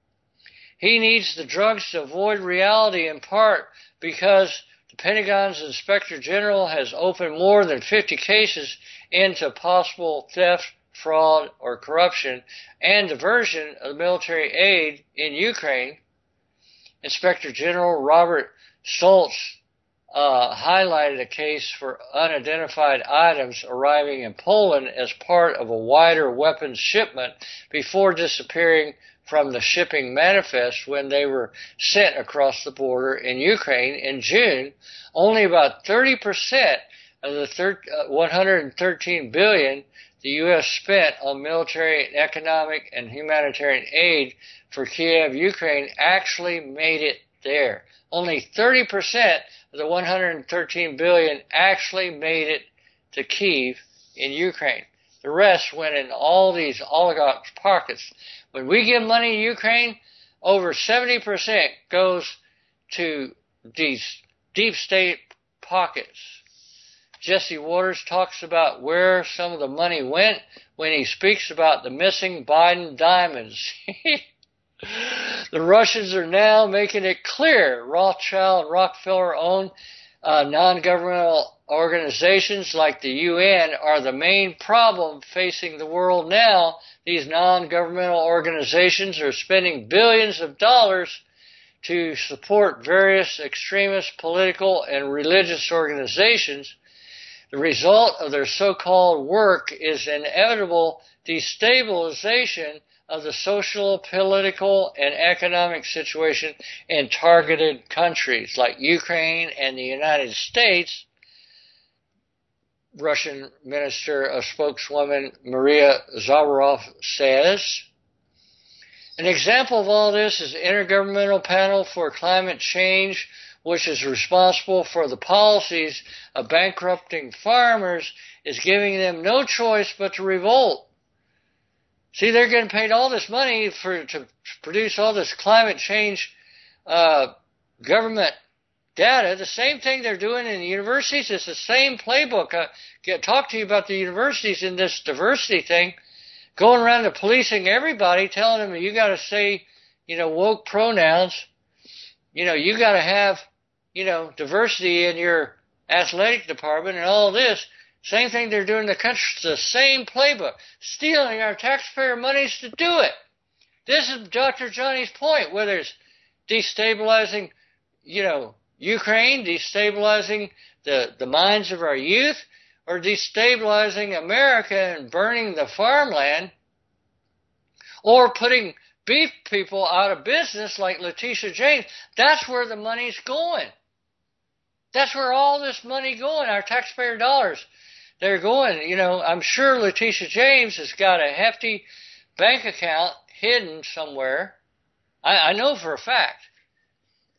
He needs the drugs to avoid reality in part because the Pentagon's Inspector General has opened more than fifty cases into possible theft, fraud, or corruption and diversion of military aid in Ukraine. Inspector General Robert Stoltz uh, highlighted a case for unidentified items arriving in Poland as part of a wider weapons shipment before disappearing from the shipping manifest when they were sent across the border in Ukraine in June. Only about thirty percent of the thir- uh, one hundred thirteen billion dollars the U S spent on military, economic, and humanitarian aid for Kiev, Ukraine, actually made it there. Only thirty percent of the one hundred thirteen billion dollars actually made it to Kiev in Ukraine. The rest went in all these oligarchs' pockets. When we give money to Ukraine, over seventy percent goes to these deep state pockets. Jesse Waters talks about where some of the money went when he speaks about the missing Biden diamonds. The Russians are now making it clear Rothschild and Rockefeller owned uh, non-governmental organizations like the U N are the main problem facing the world now. These non-governmental organizations are spending billions of dollars to support various extremist political and religious organizations. The result of their so-called work is inevitable destabilization of the social, political, and economic situation in targeted countries like Ukraine and the United States. Russian Minister, a spokeswoman, Maria Zakharova, says. An example of all this is the Intergovernmental Panel for Climate Change, which is responsible for the policies of bankrupting farmers, is giving them no choice but to revolt. See, they're getting paid all this money for to produce all this climate change uh, government data. The same thing they're doing in the universities. It's the same playbook. I get talk to you about the universities in this diversity thing, going around to policing everybody, telling them you got to say, you know, woke pronouns. You know, you got to have, you know, diversity in your athletic department and all this. Same thing they're doing in the country. It's the same playbook. Stealing our taxpayer monies to do it. This is Doctor Johnny's point, whether it's destabilizing, you know, Ukraine, destabilizing the, the minds of our youth, or destabilizing America and burning the farmland, or putting beef people out of business like Letitia James. That's where the money's going. That's where all this money going, our taxpayer dollars. They're going, you know, I'm sure Letitia James has got a hefty bank account hidden somewhere. I, I know for a fact.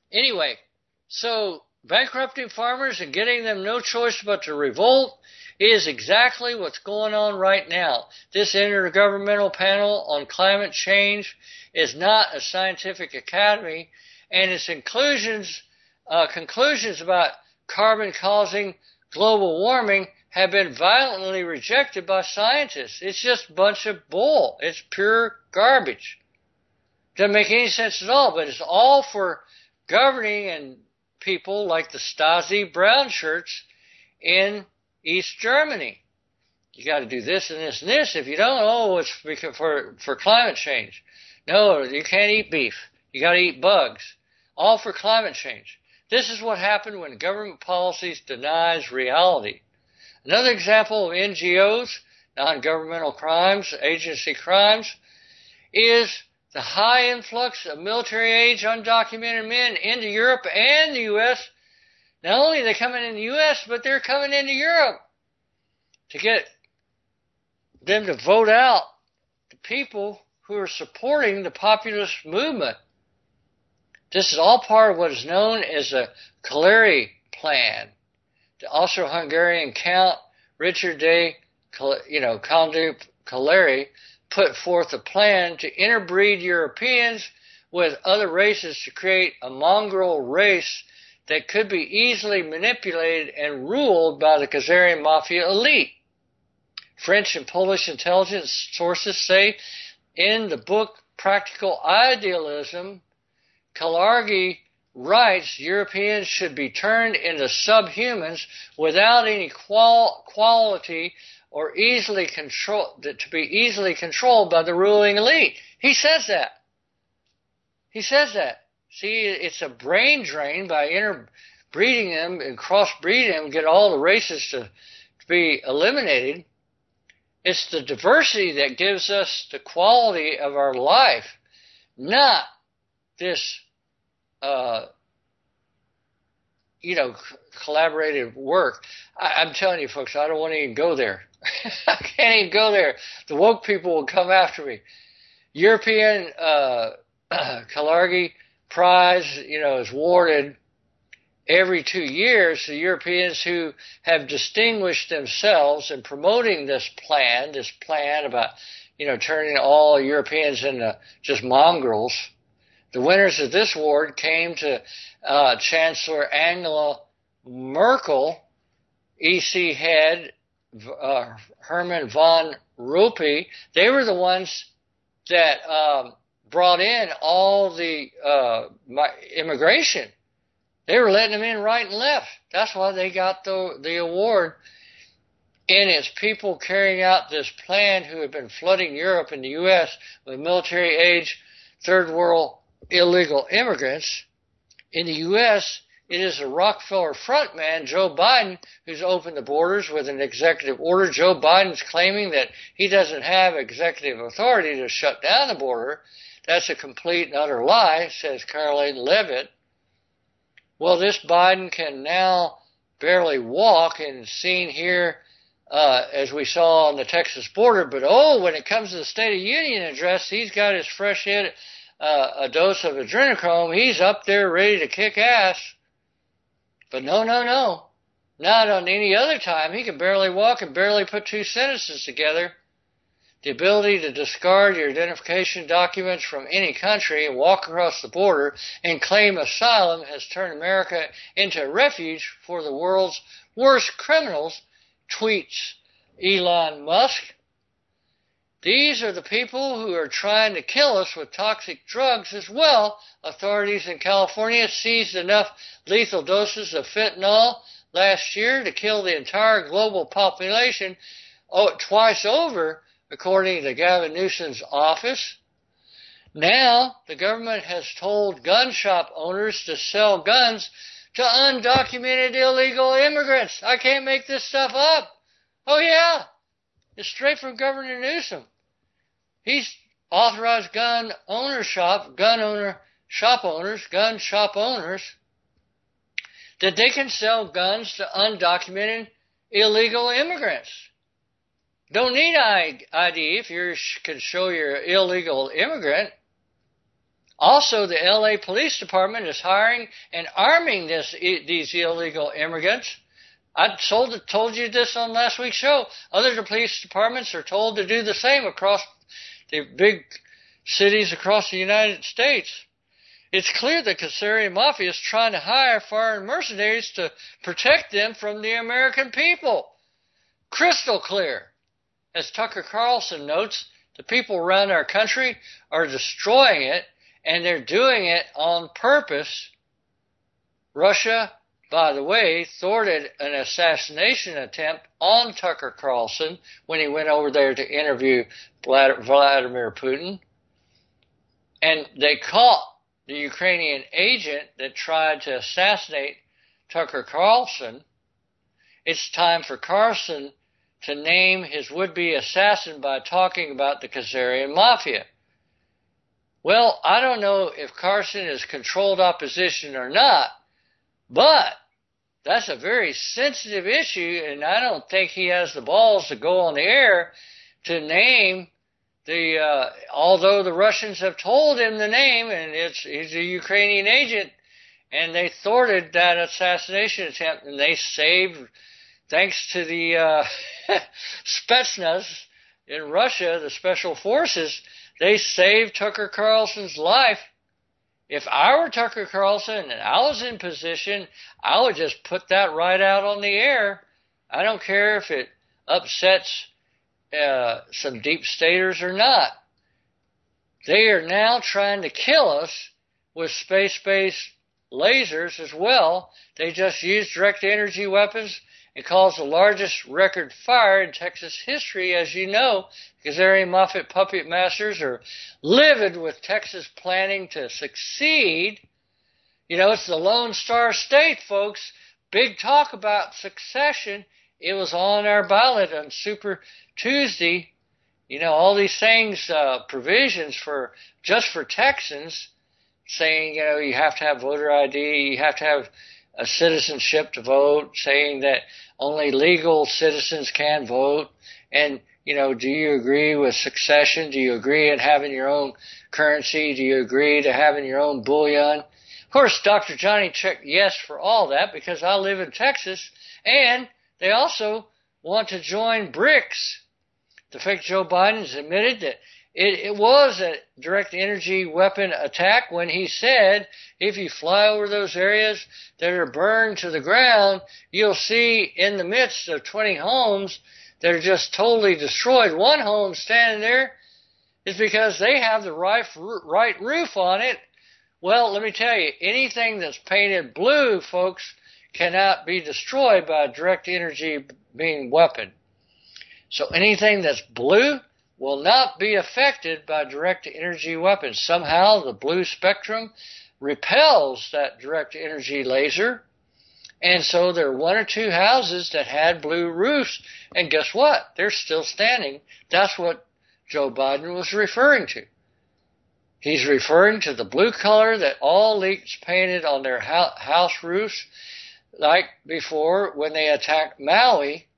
Anyway, so bankrupting farmers and getting them no choice but to revolt is exactly what's going on right now. This Intergovernmental Panel on Climate Change is not a scientific academy, and its conclusions, uh, conclusions about carbon causing global warming have been violently rejected by scientists. It's just a bunch of bull. It's pure garbage. Doesn't make any sense at all, but it's all for governing and people like the Stasi brown shirts in East Germany. You got to do this and this and this. If you don't, oh, it's for for climate change. No, you can't eat beef. You got to eat bugs. All for climate change. This is what happened when government policies denies reality. Another example of N G Os, non-governmental crimes, agency crimes, is the high influx of military-age undocumented men into Europe and the U S. Not only are they coming in the U S, but they're coming into Europe to get them to vote out the people who are supporting the populist movement. This is all part of what is known as the Kaleri Plan. The Austro-Hungarian Count Richard de, you know, Conde Kaleri put forth a plan to interbreed Europeans with other races to create a mongrel race that could be easily manipulated and ruled by the Khazarian mafia elite. French and Polish intelligence sources say in the book Practical Idealism, Kalergi writes Europeans should be turned into subhumans without any qual- quality or easily control, to be easily controlled by the ruling elite. He says that. He says that. See, it's a brain drain by interbreeding them and crossbreeding them, get all the races to, to be eliminated. It's the diversity that gives us the quality of our life, not this, uh, you know, collaborative work. I, I'm telling you, folks, I don't want to even go there. I can't even go there. The woke people will come after me. European uh, Kalergi Prize, you know, is awarded every two years to Europeans who have distinguished themselves in promoting this plan, this plan about, you know, turning all Europeans into just mongrels. The winners of this award came to uh, Chancellor Angela Merkel, E C head uh, Herman von Rompuy. They were the ones that um, brought in all the uh, immigration. They were letting them in right and left. That's why they got the the award. And it's people carrying out this plan who have been flooding Europe and the U S with military-age, third world illegal immigrants. In the U S, it is a Rockefeller frontman, Joe Biden, who's opened the borders with an executive order. Joe Biden's claiming that he doesn't have executive authority to shut down the border. That's a complete and utter lie, says Caroline Levitt. Well, this Biden can now barely walk, and seen here uh, as we saw on the Texas border. But oh, when it comes to the State of Union address, he's got his fresh hit, uh, a dose of adrenochrome. He's up there ready to kick ass. But no, no, no. Not on any other time. He can barely walk and barely put two sentences together. The ability to discard your identification documents from any country and walk across the border and claim asylum has turned America into a refuge for the world's worst criminals, tweets Elon Musk. These are the people who are trying to kill us with toxic drugs as well. Authorities in California seized enough lethal doses of fentanyl last year to kill the entire global population oh, twice over, according to Gavin Newsom's office. Now, the government has told gun shop owners to sell guns to undocumented illegal immigrants. I can't make this stuff up. Oh, yeah. It's straight from Governor Newsom. He's authorized gun owner shop, gun owner, shop owners, gun shop owners, that they can sell guns to undocumented illegal immigrants. Don't need I D if you can show you're an illegal immigrant. Also, the L A Police Department is hiring and arming this, these illegal immigrants. I told, told you this on last week's show. Other police departments are told to do the same across the big cities across the United States. It's clear the Kazarian Mafia is trying to hire foreign mercenaries to protect them from the American people. Crystal clear. As Tucker Carlson notes, the people around our country are destroying it, and they're doing it on purpose. Russia, by the way, thwarted an assassination attempt on Tucker Carlson when he went over there to interview Vladimir Putin. And they caught the Ukrainian agent that tried to assassinate Tucker Carlson. It's time for Carlson to name his would-be assassin by talking about the Kazarian Mafia. Well, I don't know if Carson is controlled opposition or not, but that's a very sensitive issue, and I don't think he has the balls to go on the air to name the, uh, although the Russians have told him the name, and it's, he's a Ukrainian agent, and they thwarted that assassination attempt, and they saved, thanks to the uh, Spetsnaz in Russia, the special forces, they saved Tucker Carlson's life. If I were Tucker Carlson and I was in position, I would just put that right out on the air. I don't care if it upsets uh, some deep staters or not. They are now trying to kill us with space-based lasers as well. They just used direct energy weapons and caused the largest record fire in Texas history, as you know, because Kazarian Mafia puppet masters are livid with Texas planning to succeed. You know, it's the Lone Star State, folks. Big talk about succession. It was on our ballot on Super Tuesday. You know, all these things, uh, provisions for, just for Texans, saying, you know, you have to have voter I D, you have to have a citizenship to vote, saying that only legal citizens can vote. And, you know, do you agree with succession? Do you agree in having your own currency? Do you agree to having your own bullion? Of course, Doctor Johnny checked yes for all that because I live in Texas. And they also want to join BRICS. The fake Joe Biden has admitted that It, it was a direct energy weapon attack when he said, if you fly over those areas that are burned to the ground, you'll see in the midst of twenty homes that are just totally destroyed. One home standing there is because they have the right, right roof on it. Well, let me tell you, anything that's painted blue, folks, cannot be destroyed by a direct energy beam weapon. So anything that's blue will not be affected by direct energy weapons. Somehow the blue spectrum repels that direct energy laser, and so there are one or two houses that had blue roofs, and guess what? They're still standing. That's what Joe Biden was referring to. He's referring to the blue color that all leaks painted on their house roofs, like before when they attacked Maui.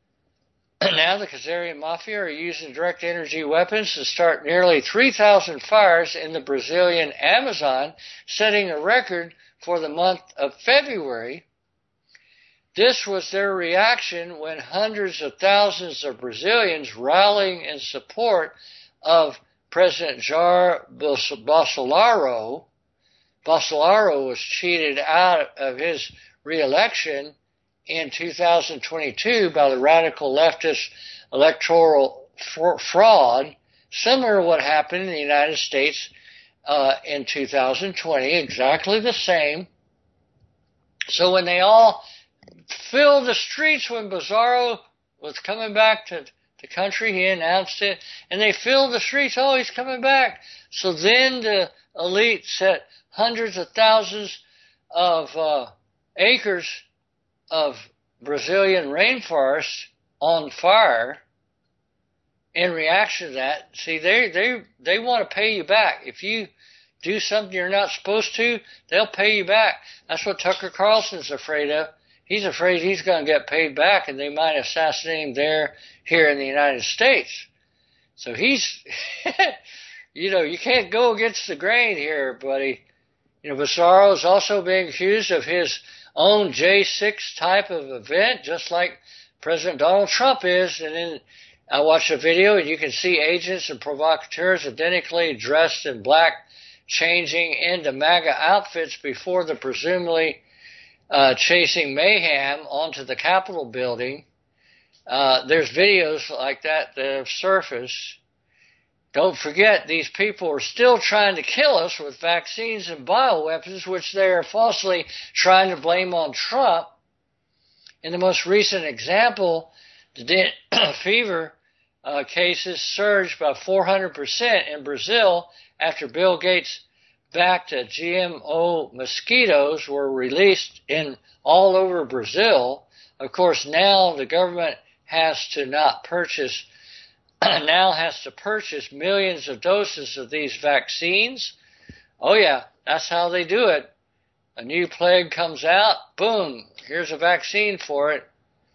Now the Kazarian Mafia are using direct energy weapons to start nearly three thousand fires in the Brazilian Amazon, setting a record for the month of February. This was their reaction when hundreds of thousands of Brazilians rallying in support of President Jair Bolsonaro. Bolsonaro was cheated out of his re-election in two thousand twenty-two by the radical leftist electoral fraud, similar to what happened in the United States uh, in two thousand twenty, exactly the same. So when they all filled the streets when Bolsonaro was coming back to the country, he announced it, and they filled the streets, oh, he's coming back. So then the elite set hundreds of thousands of uh, acres of Brazilian rainforest on fire in reaction to that. See, they they they want to pay you back. If you do something you're not supposed to, they'll pay you back. That's what Tucker Carlson's afraid of. He's afraid he's going to get paid back, and they might assassinate him there, here in the United States. So he's you know, you can't go against the grain here, buddy. You know, Massaro is also being accused of his own J six type of event, just like President Donald Trump is. And then I watched a video, and you can see agents and provocateurs identically dressed in black changing into MAGA outfits before the presumably uh, chasing mayhem onto the Capitol building. Uh, there's videos like that that have surfaced. Don't forget, these people are still trying to kill us with vaccines and bioweapons, which they are falsely trying to blame on Trump. In the most recent example, the dengue fever uh, cases surged by four hundred percent in Brazil after Bill Gates backed G M O mosquitoes were released in all over Brazil. Of course, now the government has to not purchase, now has to purchase millions of doses of these vaccines. Oh yeah, that's how they do it. A new plague comes out, boom, here's a vaccine for it.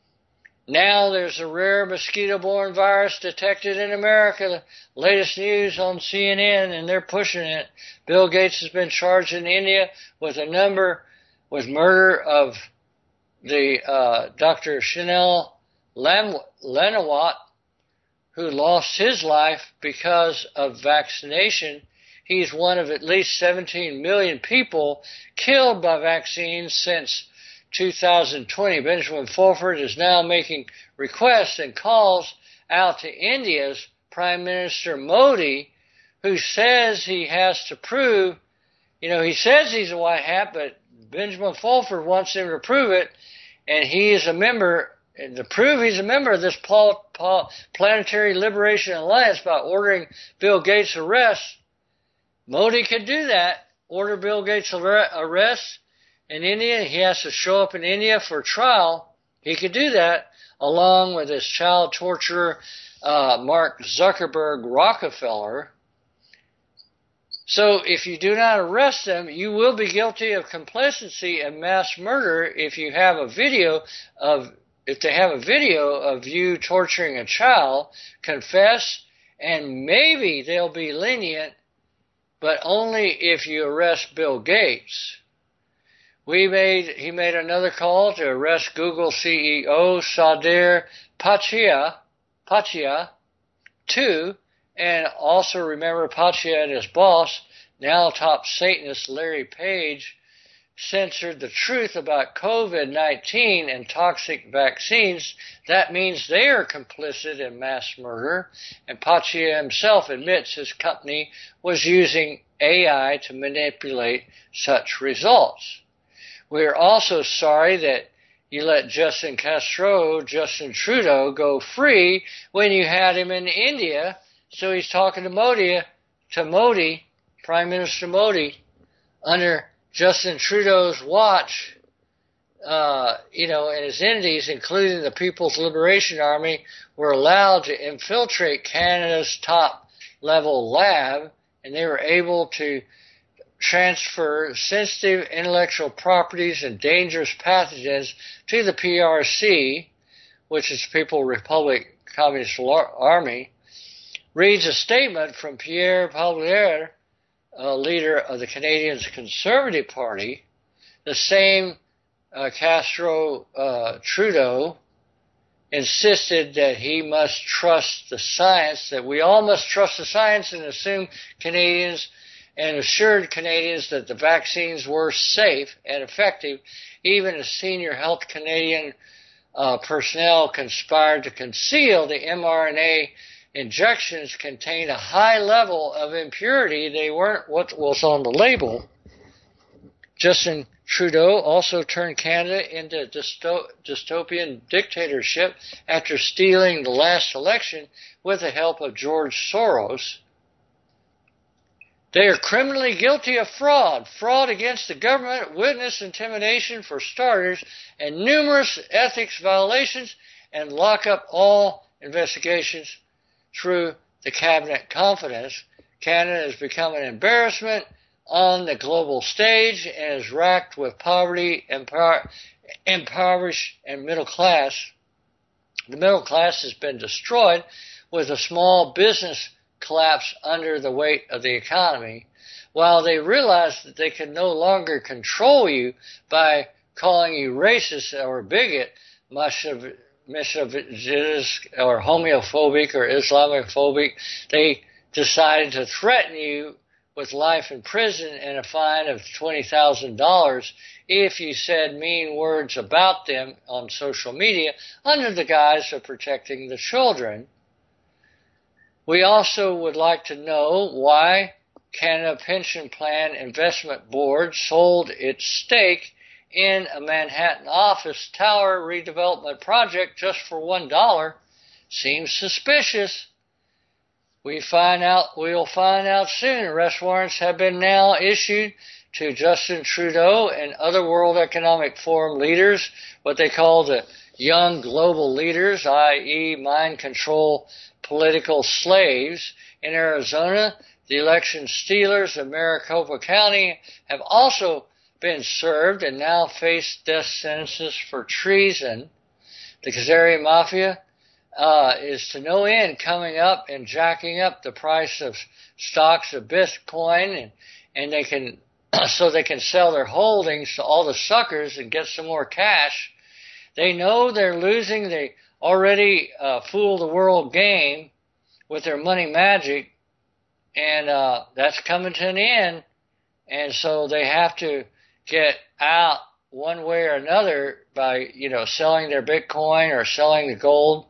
Now there's a rare mosquito-borne virus detected in America. The latest news on C N N, and they're pushing it. Bill Gates has been charged in India with a number, with murder of the uh, Doctor Shinal Lenawat, who lost his life because of vaccination. He's one of at least seventeen million people killed by vaccines since two thousand twenty. Benjamin Fulford is now making requests and calls out to India's Prime Minister Modi, who says he has to prove, you know, he says he's a white hat, but Benjamin Fulford wants him to prove it, and he is a member, and to prove he's a member of this Paul, Paul, Planetary Liberation Alliance by ordering Bill Gates' arrest. Modi could do that, order Bill Gates' arrest in India. He has to show up in India for trial. He could do that along with his child torturer, uh, Mark Zuckerberg Rockefeller. So if you do not arrest them, you will be guilty of complicity and mass murder if you have a video of, if they have a video of you torturing a child. Confess, and maybe they'll be lenient, but only if you arrest Bill Gates. We made, he made another call to arrest Google C E O Sundar Pichai, Pichai, too, and also remember Pichai and his boss, now top Satanist Larry Page, censored the truth about COVID nineteen and toxic vaccines. That means they are complicit in mass murder, and Pichai himself admits his company was using A I to manipulate such results. We are also sorry that you let Justin Castro, Justin Trudeau, go free when you had him in India. So he's talking to Modi, to Modi, Prime Minister Modi, under Justin Trudeau's watch, uh, you know, and his entities, including the People's Liberation Army, were allowed to infiltrate Canada's top-level lab, and they were able to transfer sensitive intellectual properties and dangerous pathogens to the P R C, which is People's Republic Communist Army. Reads a statement from Pierre Poilievre, a leader of the Canadian Conservative Party. The same uh, Castro uh, Trudeau insisted that he must trust the science, that we all must trust the science and assume Canadians and assured Canadians that the vaccines were safe and effective. Even as senior health Canadian uh, personnel conspired to conceal the mRNA injections contained a high level of impurity. They weren't what was on the label. Justin Trudeau also turned Canada into a dysto- dystopian dictatorship after stealing the last election with the help of George Soros. They are criminally guilty of fraud, fraud against the government, witness intimidation for starters, and numerous ethics violations, and lock up all investigations through the cabinet confidence. Canada has become an embarrassment on the global stage and is racked with poverty, impover- impoverished, and middle class. The middle class has been destroyed with a small business collapse under the weight of the economy, while they realized that they could no longer control you by calling you racist or bigot, misogynist or homophobic or Islamophobic. They decided to threaten you with life in prison and a fine of twenty thousand dollars if you said mean words about them on social media under the guise of protecting the children. We also would like to know why Canada Pension Plan Investment Board sold its stake in a Manhattan office tower redevelopment project just for one dollar. Seems suspicious. We find out, we'll find out soon. Arrest warrants have been now issued to Justin Trudeau and other World Economic Forum leaders, what they call the young global leaders, that is mind control political slaves. In Arizona, the election stealers of Maricopa County have also been served and now face death sentences for treason. The Khazari Mafia uh, is to no end coming up and jacking up the price of stocks of Bitcoin, and, and they can so they can sell their holdings to all the suckers and get some more cash. They know they're losing the already uh, fool the world game with their money magic, and uh, that's coming to an end, and so they have to get out one way or another by, you know, selling their Bitcoin or selling the gold.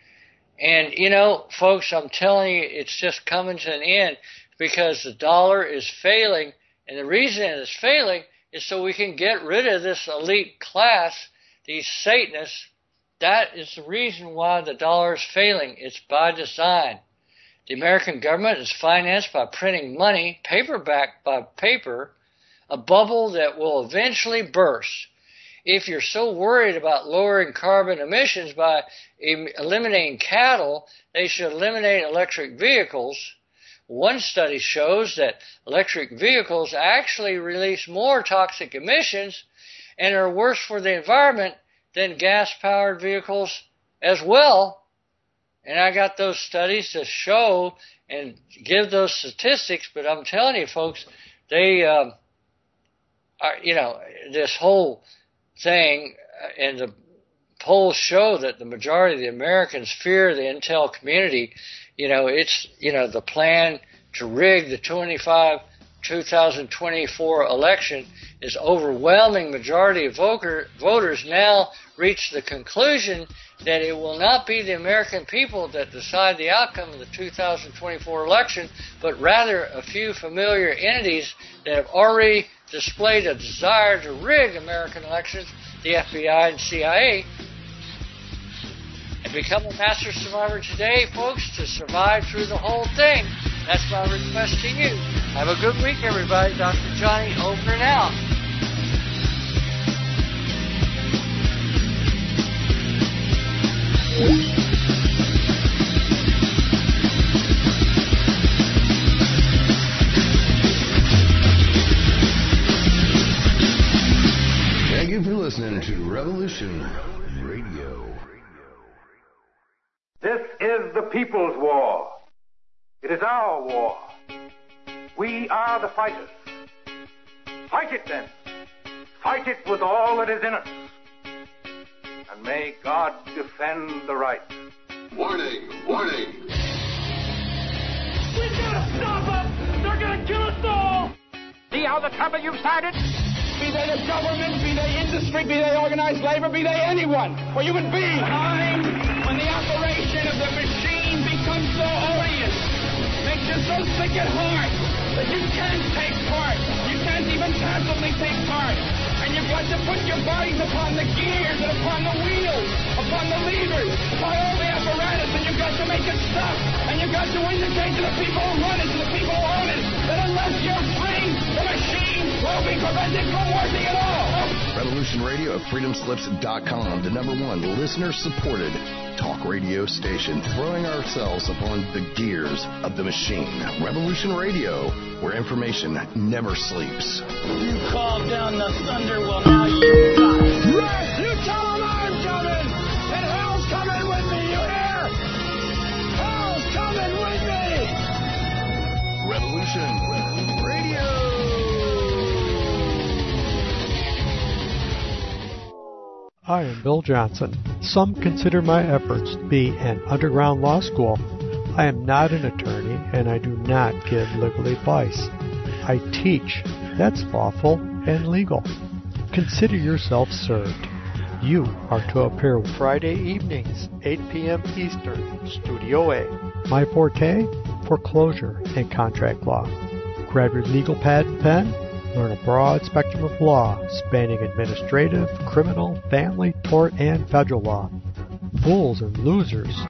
And, you know, folks, I'm telling you, it's just coming to an end because the dollar is failing, and the reason it's failing is so we can get rid of this elite class, these Satanists. That is the reason why the dollar is failing. It's by design. The American government is financed by printing money, paperback by paper, a bubble that will eventually burst. If you're so worried about lowering carbon emissions by em- eliminating cattle, they should eliminate electric vehicles. One study shows that electric vehicles actually release more toxic emissions and are worse for the environment than gas-powered vehicles as well. And I got those studies to show and give those statistics, but I'm telling you, folks, they, um, are, you know, this whole thing, and the polls show that the majority of the Americans fear the Intel community. You know, it's, you know, the plan to rig the twenty-five, two thousand twenty-four election is overwhelming majority of voter, voters now reach the conclusion that it will not be the American people that decide the outcome of the two thousand twenty-four election, but rather a few familiar entities that have already displayed a desire to rig American elections, the F B I and C I A. And become a master survivor today, folks, to survive through the whole thing. That's my request to you. Have a good week, everybody. Doctor Johnny, over and out. Thank you for listening to Revolution Radio. This is the people's war. It is our war. We are the fighters. Fight it then. Fight it with all that is in us. And may God defend the right. Warning! Warning! We gotta stop them! They're gonna kill us all! See how the trouble you've started? Be they the government, be they industry, be they organized labor, be they anyone, or human beings. Time when the operation of the machine becomes so odious, makes you so sick at heart that you can't take part. You can't even passively take part. And you've got to put your bodies upon the gears and upon the wheels, upon the levers, upon all the apparatus, and you've got to make it stop. And you've got to indicate to the people who run it, to the people who own it, that unless you're free, the machine will be prevented from working at all. Revolution Radio at freedom slips dot com, the number one listener-supported talk radio station, throwing ourselves upon the gears of the machine. Revolution Radio, where information never sleeps. You called down the thunder, well now you got it. Right, you tell them I'm coming, and hell's coming with me, you hear? Hell's coming with me. I am Bill Johnson. Some consider my efforts to be an underground law school. I am not an attorney, and I do not give legal advice. I teach. That's lawful and legal. Consider yourself served. You are to appear Friday evenings, eight p.m. Eastern, Studio A. My forte? Foreclosure and contract law. Grab your legal pad and pen. Learn a broad spectrum of law, spanning administrative, criminal, family, tort, and federal law. Fools and losers